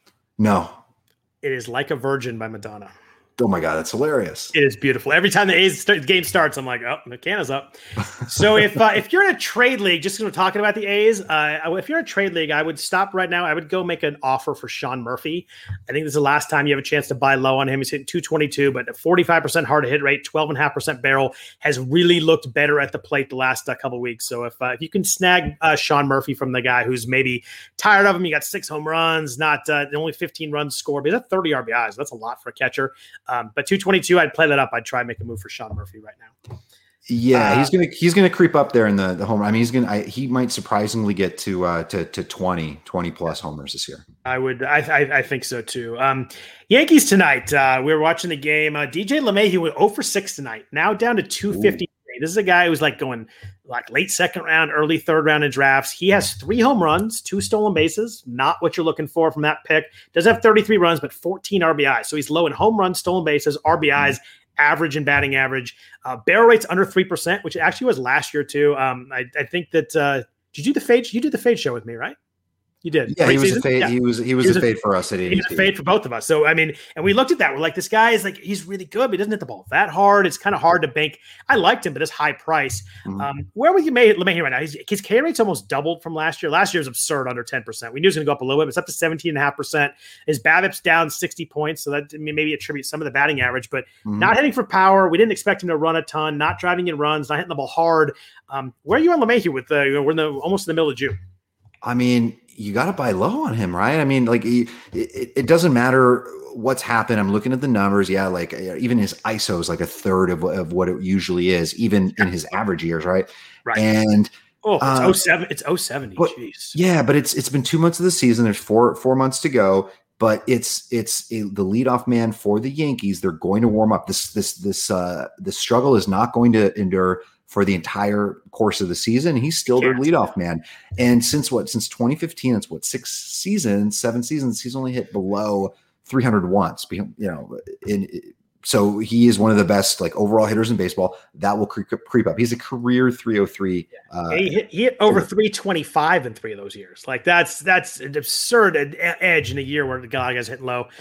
No. It is Like a Virgin by Madonna. Oh my God, that's hilarious. It is beautiful. Every time the A's start, the game starts, I'm like, oh, Canha's up. So if uh, if you're in a trade league, just because we're talking about the A's, uh, if you're in a trade league, I would stop right now. I would go make an offer for Sean Murphy. I think this is the last time you have a chance to buy low on him. He's hitting two twenty-two, but a forty-five percent hard to hit rate, twelve point five percent barrel, has really looked better at the plate the last uh, couple of weeks. So if uh, if you can snag uh, Sean Murphy from the guy who's maybe tired of him, you got six home runs, not uh, only fifteen runs scored, but he's at thirty R B Is. That's a lot for a catcher. Um, but two twenty-two, I'd play that up. I'd try and make a move for Sean Murphy right now. Yeah, uh, he's gonna he's gonna creep up there in the the home. I mean, he's gonna I, he might surprisingly get to uh to to twenty, twenty plus homers this year. I would I I, I think so too. Um, Yankees tonight. Uh, we were watching the game. Uh, D J LeMahieu went oh for six tonight. Now down to two fifty. This is a guy who's like going like late second round, early third round in drafts. He has three home runs, two stolen bases. Not what you're looking for from that pick. Does have thirty-three runs, but fourteen R B Is. So he's low in home runs, stolen bases, R B Is. Mm-hmm. Average and batting average. Uh, barrel rate's under three percent, which actually was last year too. Um, I, I think that uh, did you do the fade? You did the fade show with me, right? You did. Yeah, he was, a fade, yeah. he was he was he was a fade for us at A D P. He was a fade for both of us. So I mean, and we looked at that. We're like, this guy is like, he's really good, but he doesn't hit the ball that hard. It's kind of hard to bank. I liked him, but it's high price. Mm-hmm. Um, where would you make LeMahieu right now? His, his K rate's almost doubled from last year. Last year was absurd, under ten percent. We knew it was going to go up a little bit, but it's up to seventeen and a half percent. His BABIP's down sixty points, so that maybe attributes some of the batting average, but mm-hmm. not hitting for power. We didn't expect him to run a ton, not driving in runs, not hitting the ball hard. Um, where are you on LeMahieu with the? You know, we're in the almost in the middle of June. I mean, you got to buy low on him, right? I mean, like he, it, it doesn't matter what's happened. I'm looking at the numbers. Yeah, like even his I S O is like a third of, of what it usually is, even in his average years, right? Right. And oh, it's um, oh seven. It's oh seventy. But, Jeez. Yeah, but it's it's been two months of the season. There's four four months to go. But it's it's a, the leadoff man for the Yankees. They're going to warm up. This this this uh, this struggle is not going to endure for the entire course of the season. He's still their leadoff man. And since what, since twenty fifteen, it's what, six seasons, seven seasons, he's only hit below three hundred once, you know, in, so he is one of the best like overall hitters in baseball. That will creep, creep up. He's a career three oh three. Yeah. Uh, he, hit, he hit over three twenty-five in three of those years. Like that's, that's an absurd ed- edge in a year where the guy guy's hitting low.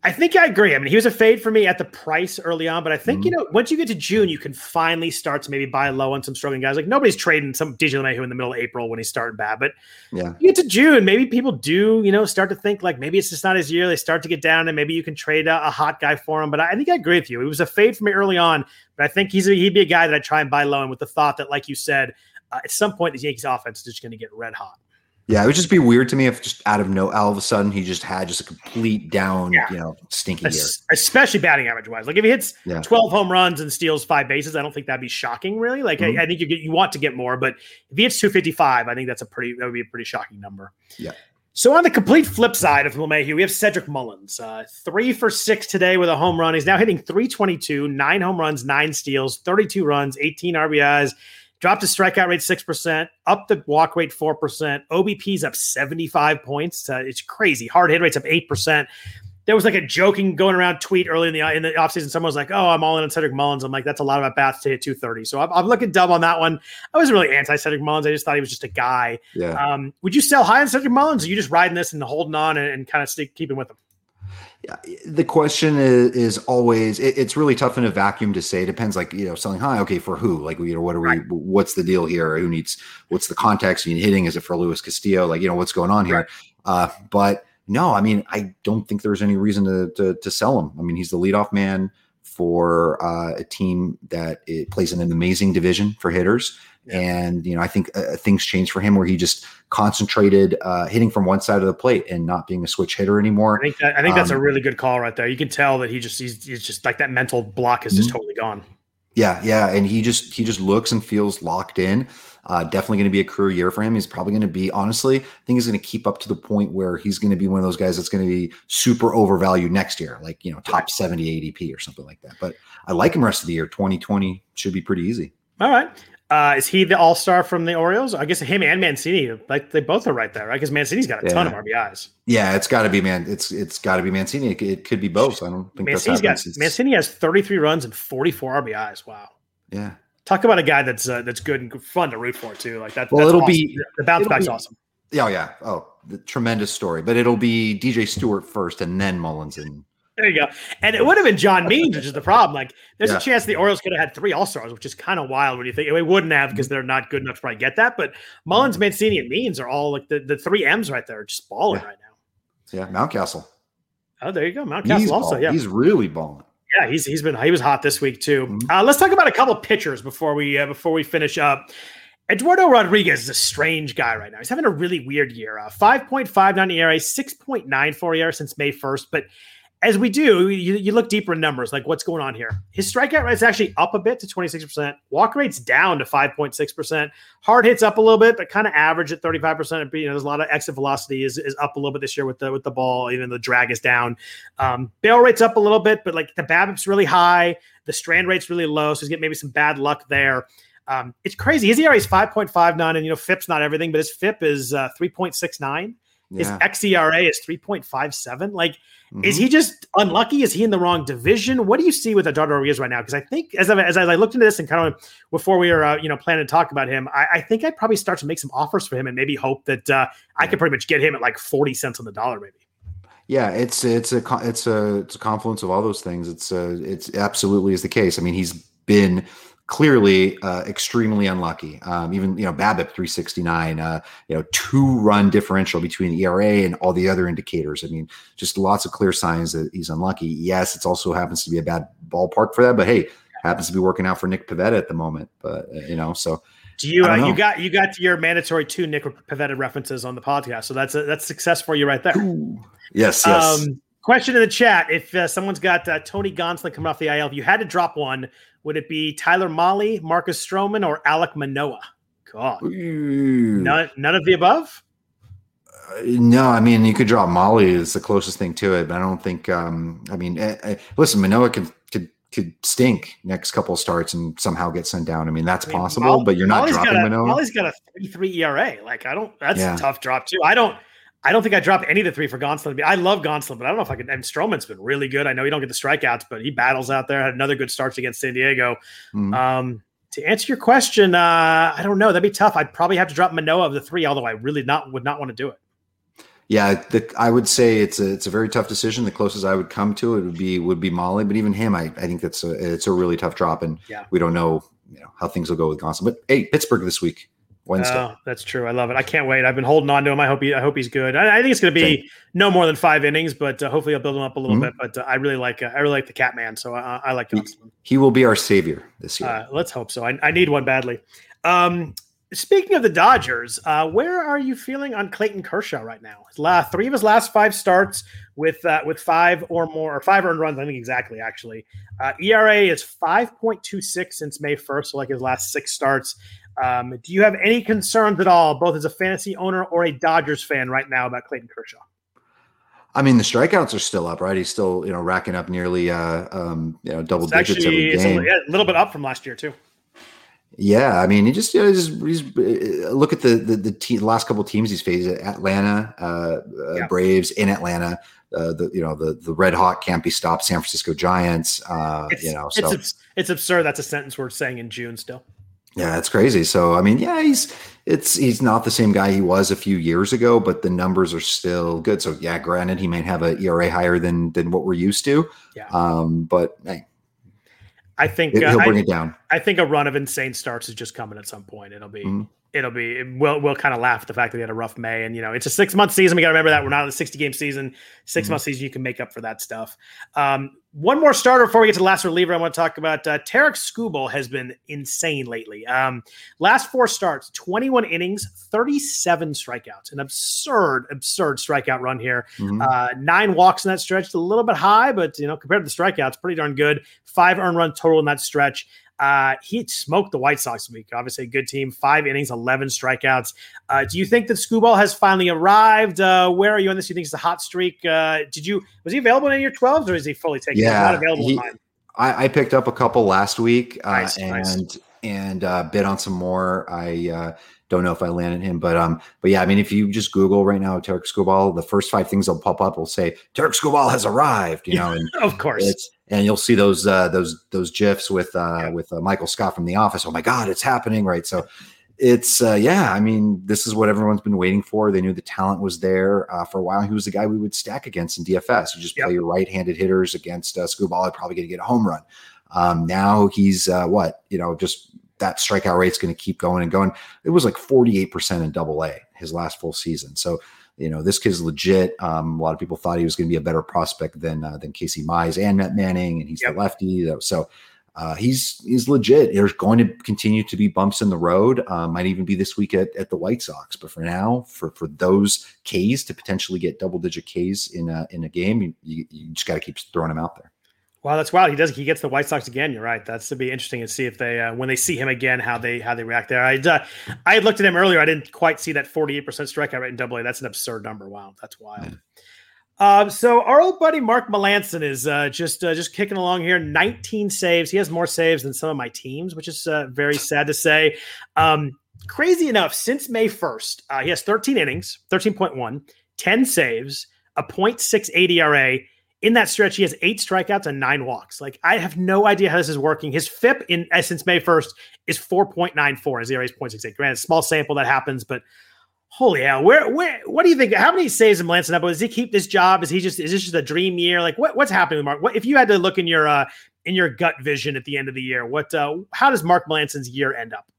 I think I agree. I mean, he was a fade for me at the price early on, but I think, mm-hmm. you know, once you get to June, you can finally start to maybe buy low on some struggling guys. Like nobody's trading some D J LeMahieu in the middle of April when he's starting bad, but yeah, you get to June, maybe people do, you know, start to think like maybe it's just not his year. They start to get down and maybe you can trade a, a hot guy for him. But I, I think I agree with you. It was a fade for me early on, but I think he's a, he'd be a guy that I try and buy low. And with the thought that, like you said, uh, at some point, the Yankees offense is just going to get red hot. Yeah, it would just be weird to me if just out of no, all of a sudden he just had just a complete down, yeah. you know, stinky year. Especially batting average wise. Like if he hits yeah. twelve home runs and steals five bases, I don't think that'd be shocking, really. Like mm-hmm. I, I think you get, you want to get more, but if he hits two fifty-five, I think that's a pretty that would be a pretty shocking number. Yeah. So on the complete flip side of LeMahieu, we have Cedric Mullins, uh, three for six today with a home run. He's now hitting three twenty-two, nine home runs, nine steals, thirty-two runs, eighteen R B Is. Dropped his strikeout rate six percent, up the walk rate four percent. O B P's up seventy-five points. Uh, it's crazy. Hard hit rate's up eight percent. There was like a joking going around tweet early in the in the offseason. Someone was like, oh, I'm all in on Cedric Mullins. I'm like, that's a lot of at-bats to hit two thirty. So I'm, I'm looking dumb on that one. I wasn't really anti-Cedric Mullins. I just thought he was just a guy. Yeah. Um, would you sell high on Cedric Mullins, or are you just riding this and holding on and, and kind of stick, keeping with him? Yeah, the question is, is always it, it's really tough in a vacuum to say. It depends, like, you know, selling high. Okay, for who? Like, you know, what are we? Right. What's the deal here? Who needs? What's the context? You need hitting? Is it for Luis Castillo? Like, you know, what's going on here? Right. Uh, but no, I mean, I don't think there's any reason to to, to sell him. I mean, he's the leadoff man for uh, a team that it plays in an amazing division for hitters. Yeah. And, you know, I think uh, things changed for him where he just concentrated uh, hitting from one side of the plate and not being a switch hitter anymore. I think that, I think that's um, a really good call right there. You can tell that he just he's, he's just like that mental block is just mm-hmm. totally gone. Yeah, yeah, and he just he just looks and feels locked in. Uh, definitely going to be a career year for him. He's probably going to be, honestly, I think he's going to keep up to the point where he's going to be one of those guys that's going to be super overvalued next year, like, you know, top seventy A D P or something like that. But I like him rest of the year. twenty twenty should be pretty easy. All right. Uh, is he the all-star from the Orioles? I guess him and Mancini, like they both are right there, right? Because Mancini's got a yeah. ton of R B Is. Yeah, it's got to be man. It's it's got to be Mancini. It, it could be both. I don't think Mancini's that's got Mancini has thirty-three runs and forty-four R B Is. Wow. Yeah. Talk about a guy that's uh, that's good and fun to root for too. Like that. Well, that's it'll awesome. be the bounce back's be, awesome. Yeah, yeah. Oh, the tremendous story. But it'll be D J Stewart first, and then Mullins and. There you go. And it would have been John Means, which is the problem. Like, there's yeah. a chance the Orioles could have had three All-Stars, which is kind of wild when you think. They wouldn't have because they're not good enough to probably get that. But Mullins, Mancini, and Means are all like the, the three M's right there, just balling yeah. right now. Yeah, Mountcastle. Oh, there you go. Mountcastle he's also, balling. yeah. He's really balling. Yeah, he's he's been he was hot this week too. Mm-hmm. Uh, let's talk about a couple pitchers before we uh, before we finish up. Eduardo Rodriguez is a strange guy right now. He's having a really weird year. Uh, five point five nine E R A, six point nine four E R A since May first, but as we do, you, you look deeper in numbers, like what's going on here. His strikeout rate's actually up a bit to twenty-six percent. Walk rate's down to five point six percent. Hard hits up a little bit, but kind of average at thirty-five percent. You know, there's a lot of exit velocity is, is up a little bit this year with the with the ball, even though the drag is down. Um, barrel rate's up a little bit, but like the BABIP's really high. The strand rate's really low, so he's getting maybe some bad luck there. Um, it's crazy. His E R A is five point five nine, and, you know, F I P's not everything, but his F I P is uh, three point six nine. His yeah. X E R A is three point five seven. Like, mm-hmm. is he just unlucky? Is he in the wrong division? What do you see with Eduardo Rodriguez right now? Because I think as I, as I looked into this and kind of before we were, uh, you know, planning to talk about him, I, I think I'd probably start to make some offers for him and maybe hope that uh, I could pretty much get him at like forty cents on the dollar, maybe. Yeah, it's it's a it's a it's a confluence of all those things. It's uh, it's absolutely is the case. I mean, he's been clearly uh, extremely unlucky. Um, even, you know, BABIP three sixty-nine, uh, you know, two run differential between the E R A and all the other indicators. I mean, just lots of clear signs that he's unlucky. Yes, it also happens to be a bad ballpark for that, but hey, happens to be working out for Nick Pivetta at the moment. But uh, you know, so do you uh, you got you got your mandatory two Nick Pivetta references on the podcast, so that's a, that's success for you right there. Ooh. Yes, yes. Um, question in the chat: if uh, someone's got uh, Tony Gonsolin coming off the I L, if you had to drop one, would it be Tyler Mahle, Marcus Stroman, or Alek Manoah? God, none, none of the above. Uh, no, I mean, you could drop Mahle is the closest thing to it, but I don't think. Um, I mean, uh, uh, listen, Manoah could could could stink next couple of starts and somehow get sent down. I mean, that's I mean, possible, Mahle, but you're not Mahle's dropping got a, Manoah. Mahle's got a three three E R A. Like, I don't. That's yeah. a tough drop too. I don't. I don't think I drop any of the three for Gonsolin. I love Gonsolin, but I don't know if I could. And Stroman's been really good. I know you don't get the strikeouts, but he battles out there. Had another good start against San Diego. Mm-hmm. Um, to answer your question, uh, I don't know. That'd be tough. I'd probably have to drop Manoah of the three, although I really not would not want to do it. Yeah, the, I would say it's a it's a very tough decision. The closest I would come to it would be would be Molly, but even him, I, I think that's a it's a really tough drop, and yeah. we don't know, you know how things will go with Gonsolin. But hey, Pittsburgh this week, Wednesday. Oh, that's true. I love it. I can't wait. I've been holding on to him. I hope he I hope he's good. I, I think it's going to be Same. no more than five innings, but uh, hopefully I'll build him up a little mm-hmm. bit. But uh, I really like uh, I really like the Catman, so I, I like Gonsolin. He, he will be our savior this year. Uh, let's hope so. I, I need one badly. Um, Speaking of the Dodgers, uh, where are you feeling on Clayton Kershaw right now? His last, three of his last five starts with uh, with five or more, or five earned runs, I think exactly, actually. Uh, E R A is five point two six since May first, so like his last six starts. Um, do you have any concerns at all, both as a fantasy owner or a Dodgers fan right now, about Clayton Kershaw? I mean, the strikeouts are still up, right? He's still, you know, racking up nearly, uh, um, you know, double it's digits actually, every game. It's a, yeah, a little bit up from last year, too. Yeah, I mean, he just, you know, just, he's, look at the the, the te- last couple of teams he's faced: Atlanta, uh, uh, yeah. Braves in Atlanta, uh, the you know the the red hot can't be stopped San Francisco Giants. Uh, it's, you know, so it's it's absurd. That's a sentence we're saying in June still. Yeah, it's crazy. So I mean, yeah, he's it's he's not the same guy he was a few years ago, but the numbers are still good. So yeah, granted, he might have an E R A higher than than what we're used to. Yeah. Um, but hey. I think he'll uh, bring I, it down. I think a run of insane starts is just coming at some point. It'll be, mm-hmm. it'll be, we'll, we'll kind of laugh at the fact that he had a rough May, and, you know, it's a six month season. We got to remember that we're not in a sixty game season, six mm-hmm. month season. You can make up for that stuff. Um, one more starter before we get to the last reliever. I want to talk about uh, Tarik Skubal has been insane lately. Um, last four starts, twenty-one innings, thirty-seven strikeouts, an absurd, absurd strikeout run here. Mm-hmm. Uh, nine walks in that stretch, a little bit high, but, you know, compared to the strikeouts, pretty darn good. Five earned run total in that stretch. Uh, he smoked the White Sox week. Obviously a good team, five innings, eleven strikeouts. Uh, do you think that Skubal has finally arrived? Uh, where are you on this? Do you think it's a hot streak? Uh, did you, was he available in your twelves, or is he fully taken? Yeah, not available he, in mine. I, I picked up a couple last week uh, nice, and, nice. and uh, bid on some more. I uh, don't know if I landed him, but, um, but yeah, I mean, if you just Google right now, Tarik Skubal, the first five things that'll pop up will say Tarik Skubal has arrived, you know, and of course it's, and you'll see those uh, those those gifs with uh, yeah. with uh, Michael Scott from The Office. Oh my God, it's happening, right? So it's uh, yeah. I mean, this is what everyone's been waiting for. They knew the talent was there uh, for a while. He was the guy we would stack against in D F S. You just yep. play your right-handed hitters against uh, Skubal. I'd probably going to get a home run. Um, now he's uh, what you know, just that strikeout rate's going to keep going and going. It was like forty-eight percent in Double A his last full season. So. You know, this kid's legit. Um, a lot of people thought he was going to be a better prospect than uh, than Casey Mize and Matt Manning, and he's yep. the lefty. So uh, he's he's legit. There's going to continue to be bumps in the road. Uh, might even be this week at, at the White Sox. But for now, for for those Ks to potentially get double digit Ks in a in a game, you, you just got to keep throwing them out there. Wow, that's wild. He does. He gets the White Sox again. You're right. That's to be interesting to see if they, uh, when they see him again, how they how they react there. I uh, I had looked at him earlier. I didn't quite see that forty-eight percent strikeout rate in Double A. That's an absurd number. Wow, that's wild. Yeah. Um, so our old buddy Mark Melancon is uh, just uh, just kicking along here. nineteen saves. He has more saves than some of my teams, which is uh, very sad to say. Um, crazy enough, since May first, uh, he has thirteen innings, thirteen point one, ten saves, a point six eight E R A. In that stretch, he has eight strikeouts and nine walks. Like, I have no idea how this is working. His F I P in uh, since May first is four point nine four. His E R A is zero point six eight. Granted, small sample that happens, but holy hell, where, where, what do you think? How many saves in Melancon up? Does he keep this job? Is he just, is this just a dream year? Like, what, what's happening with Mark? What, if you had to look in your, uh, in your gut vision at the end of the year, what, uh, how does Mark Melancon's year end up?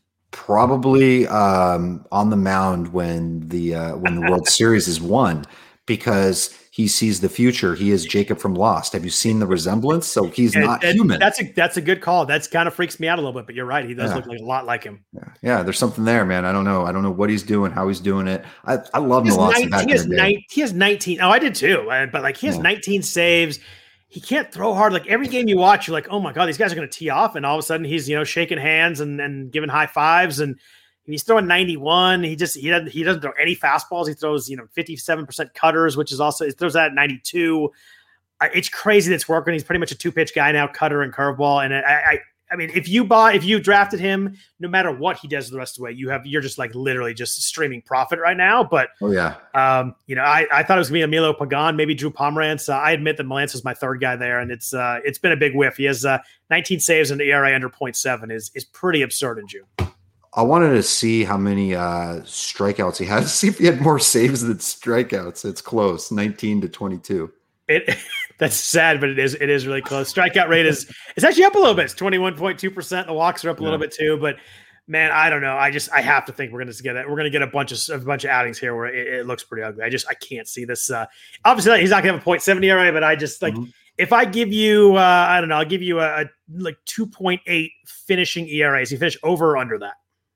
Probably um, on the mound when the uh, when the World Series is won, because he sees the future. He is Jacob from Lost. Have you seen the resemblance? So he's and, not and human. That's a that's a good call. That's kind of freaks me out a little bit, but you're right. He does yeah. look like a lot like him. Yeah. yeah, there's something there, man. I don't know. I don't know what he's doing, how he's doing it. I, I love him a lot. He has nine, he has nineteen. Oh, I did too. But like he has yeah. nineteen saves. He can't throw hard. Like every game you watch, you're like, oh my God, these guys are going to tee off. And all of a sudden he's, you know, shaking hands and, and giving high fives. And he's throwing ninety-one. He just, he doesn't, he doesn't throw any fastballs. He throws, you know, fifty-seven percent cutters, which is also, he throws that at ninety-two. It's crazy that's working. He's pretty much a two pitch guy now, cutter and curveball. And I, I, I mean, if you bought, if you drafted him, no matter what he does the rest of the way, you have, you're just like literally just streaming profit right now. But oh yeah, um, you know, I, I thought it was gonna be Emilio Pagan, maybe Drew Pomerantz. Uh, I admit that Melancon's is my third guy there, and it's uh, it's been a big whiff. He has uh, nineteen saves and the E R A under point seven is is pretty absurd in June. I wanted to see how many uh, strikeouts he had. See if he had more saves than strikeouts. It's close, nineteen to twenty-two. It that's sad, but it is it is really close. Strikeout rate is it's actually up a little bit. It's twenty-one point two percent. The walks are up a yeah. little bit too, but man, I don't know. I just I have to think we're gonna get it. We're gonna get a bunch of a bunch of outings here where it, it looks pretty ugly. I just I can't see this. Uh, obviously, he's not gonna have a point seven E R A, but I just like. Mm-hmm. If I give you, uh, I don't know, I'll give you a, a like two point eight finishing E R A. Is he finish over or under that?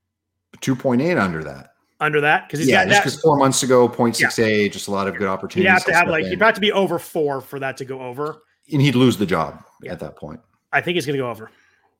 two point eight under that. Under that? Because he's yeah, got just that. because four months ago, point six eight, yeah. just a lot of good opportunities. You'd have to have like, you'd have to be over four for that to go over. And he'd lose the job yeah. at that point. I think he's going to go over.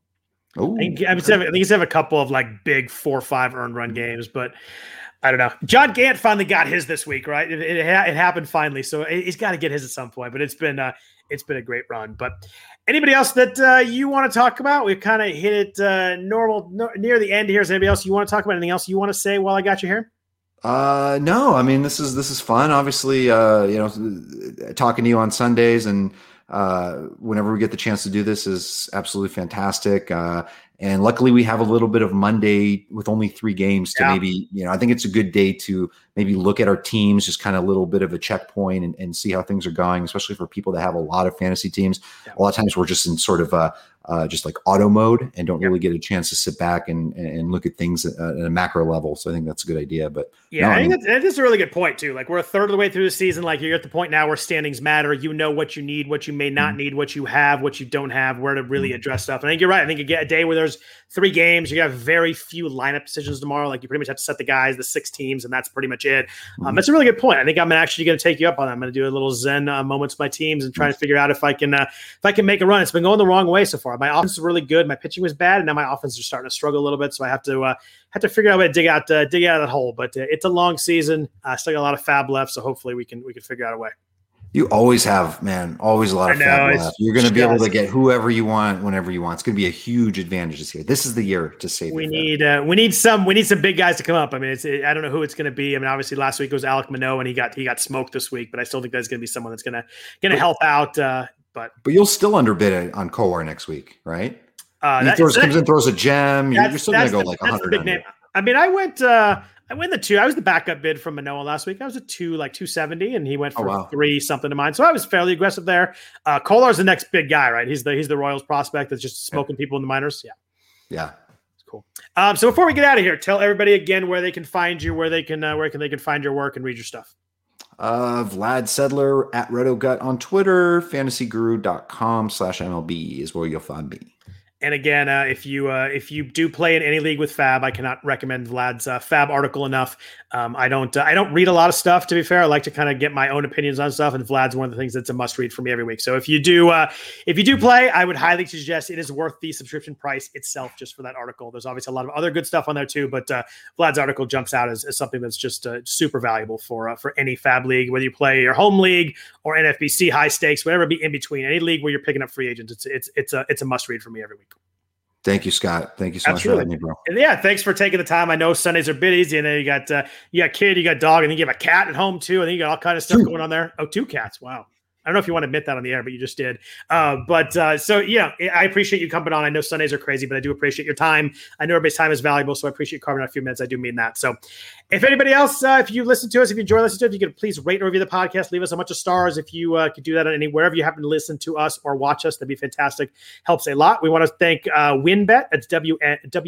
Oh, I think, I, mean, I think he's have a couple of like big four or five earned run games, but I don't know. John Gant finally got his this week, right? It, it, it happened finally, so he's got to get his at some point. But it's been uh, it's been a great run. But anybody else that uh, you want to talk about? We've kind of hit it uh, normal no, near the end here. Is anybody else you want to talk about? Anything else you want to say while I got you here? Uh, no. I mean, this is this is fun. Obviously, uh, you know, talking to you on Sundays and uh, whenever we get the chance to do this is absolutely fantastic. Uh, And luckily we have a little bit of Monday with only three games to yeah. maybe, you know, I think it's a good day to maybe look at our teams, just kind of a little bit of a checkpoint and, and see how things are going, especially for people that have a lot of fantasy teams. Yeah. A lot of times we're just in sort of a, uh, just like auto mode and don't yeah. really get a chance to sit back and, and look at things at, at a macro level. So I think that's a good idea. But yeah, no, I think I mean, that's, that's a really good point too. Like we're a third of the way through the season. Like you're at the point now where standings matter. You know what you need, what you may not mm-hmm. need, what you have, what you don't have, where to really mm-hmm. address stuff. And I think you're right. I think you get a day where there's three games, you have very few lineup decisions tomorrow. Like you pretty much have to set the guys, the six teams, and that's pretty much it. Um, mm-hmm. That's a really good point. I think I'm actually going to take you up on that. I'm going to do a little Zen uh, moments with my teams and try mm-hmm. to figure out if I can uh, if I can make a run. It's been going the wrong way so far. My offense is really good. My pitching was bad, and now my offense is starting to struggle a little bit. So I have to uh, have to figure out a way to dig out uh, dig out of that hole. But uh, it's a long season. I uh, still got a lot of fab left, so hopefully we can we can figure out a way. You always have, man, always a lot of fab left. You're going to be able to get whoever you want, whenever you want. It's going to be a huge advantage this year. This is the year to save. We need, uh, we need some, we need some big guys to come up. I mean, it's, it, I don't know who it's going to be. I mean, obviously last week it was Alek Manoah and he got, he got smoked this week, but I still think there's going to be someone that's going to, going to help out. Uh, but, but you'll still underbid on Kowar next week, right? Uh, he that, throws, that, comes in, throws a gem. You're still going to go like a hundred. I mean, I went, uh, I went the two. I was the backup bid from Manoah last week. I was a two, like two seventy, and he went for oh, wow. three something to mine. So I was fairly aggressive there. Uh, Kolar's the next big guy, right? He's the he's the Royals prospect that's just smoking yeah. people in the minors. Yeah, yeah, it's cool. Um, so before we get out of here, tell everybody again where they can find you, where they can uh, where can they can find your work and read your stuff. Uh, Vlad Sedler at RedoGut on Twitter. fantasyguru dot com slash M L B is where you'll find me. And again, uh, if you uh, if you do play in any league with Fab, I cannot recommend Vlad's uh, Fab article enough. Um, I don't uh, I don't read a lot of stuff, to be fair. I like to kind of get my own opinions on stuff, and Vlad's one of the things that's a must read for me every week. So if you do uh, if you do play, I would highly suggest it is worth the subscription price itself just for that article. There's obviously a lot of other good stuff on there too, but uh, Vlad's article jumps out as, as something that's just uh, super valuable for uh, for any Fab league, whether you play your home league or N F B C high stakes, whatever be in between, any league where you're picking up free agents. It's it's it's a it's a must read for me every week. Thank you, Scott. Thank you so Absolutely. much for having me, bro. And yeah, thanks for taking the time. I know Sundays are busy, and then you got uh, you got kid, you got dog, and then you have a cat at home too, and then you got all kind of stuff two. going on there. Oh, two cats! Wow. I don't know if you want to admit that on the air, but you just did. Uh, but uh, so, yeah, I appreciate you coming on. I know Sundays are crazy, but I do appreciate your time. I know everybody's time is valuable, so I appreciate you carving out a few minutes. I do mean that. So if anybody else, uh, if you listen to us, if you enjoy listening to it, if you could please rate and review the podcast, leave us a bunch of stars. If you uh, could do that on any, wherever you happen to listen to us or watch us, that'd be fantastic. Helps a lot. We want to thank uh, WynnBET. It's W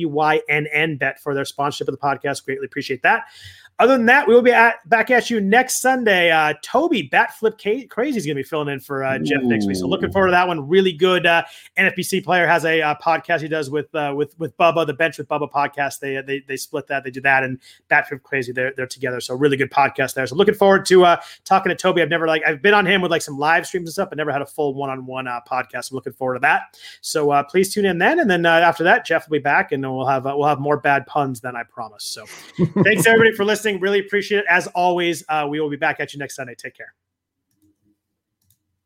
Y N N Bet for their sponsorship of the podcast. Greatly appreciate that. Other than that, we will be at, back at you next Sunday. Uh, Toby Bat Flip Crazy is going to be filling in for uh, Jeff next week, so looking forward to that one. Really good uh, N F B C player, has a uh, podcast he does with uh, with with Bubba, the Bench with Bubba podcast. They they they split that, they do that, and Bat Flip Crazy they're they're together. So really good podcast there. So looking forward to uh, talking to Toby. I've never like I've been on him with like some live streams and stuff, but never had a full one on one podcast. I'm looking forward to that. So uh, please tune in then, and then uh, after that, Jeff will be back, and we'll have uh, we'll have more bad puns than I promised. So thanks everybody for listening. Really appreciate it. As always, uh, we will be back at you next Sunday. Take care.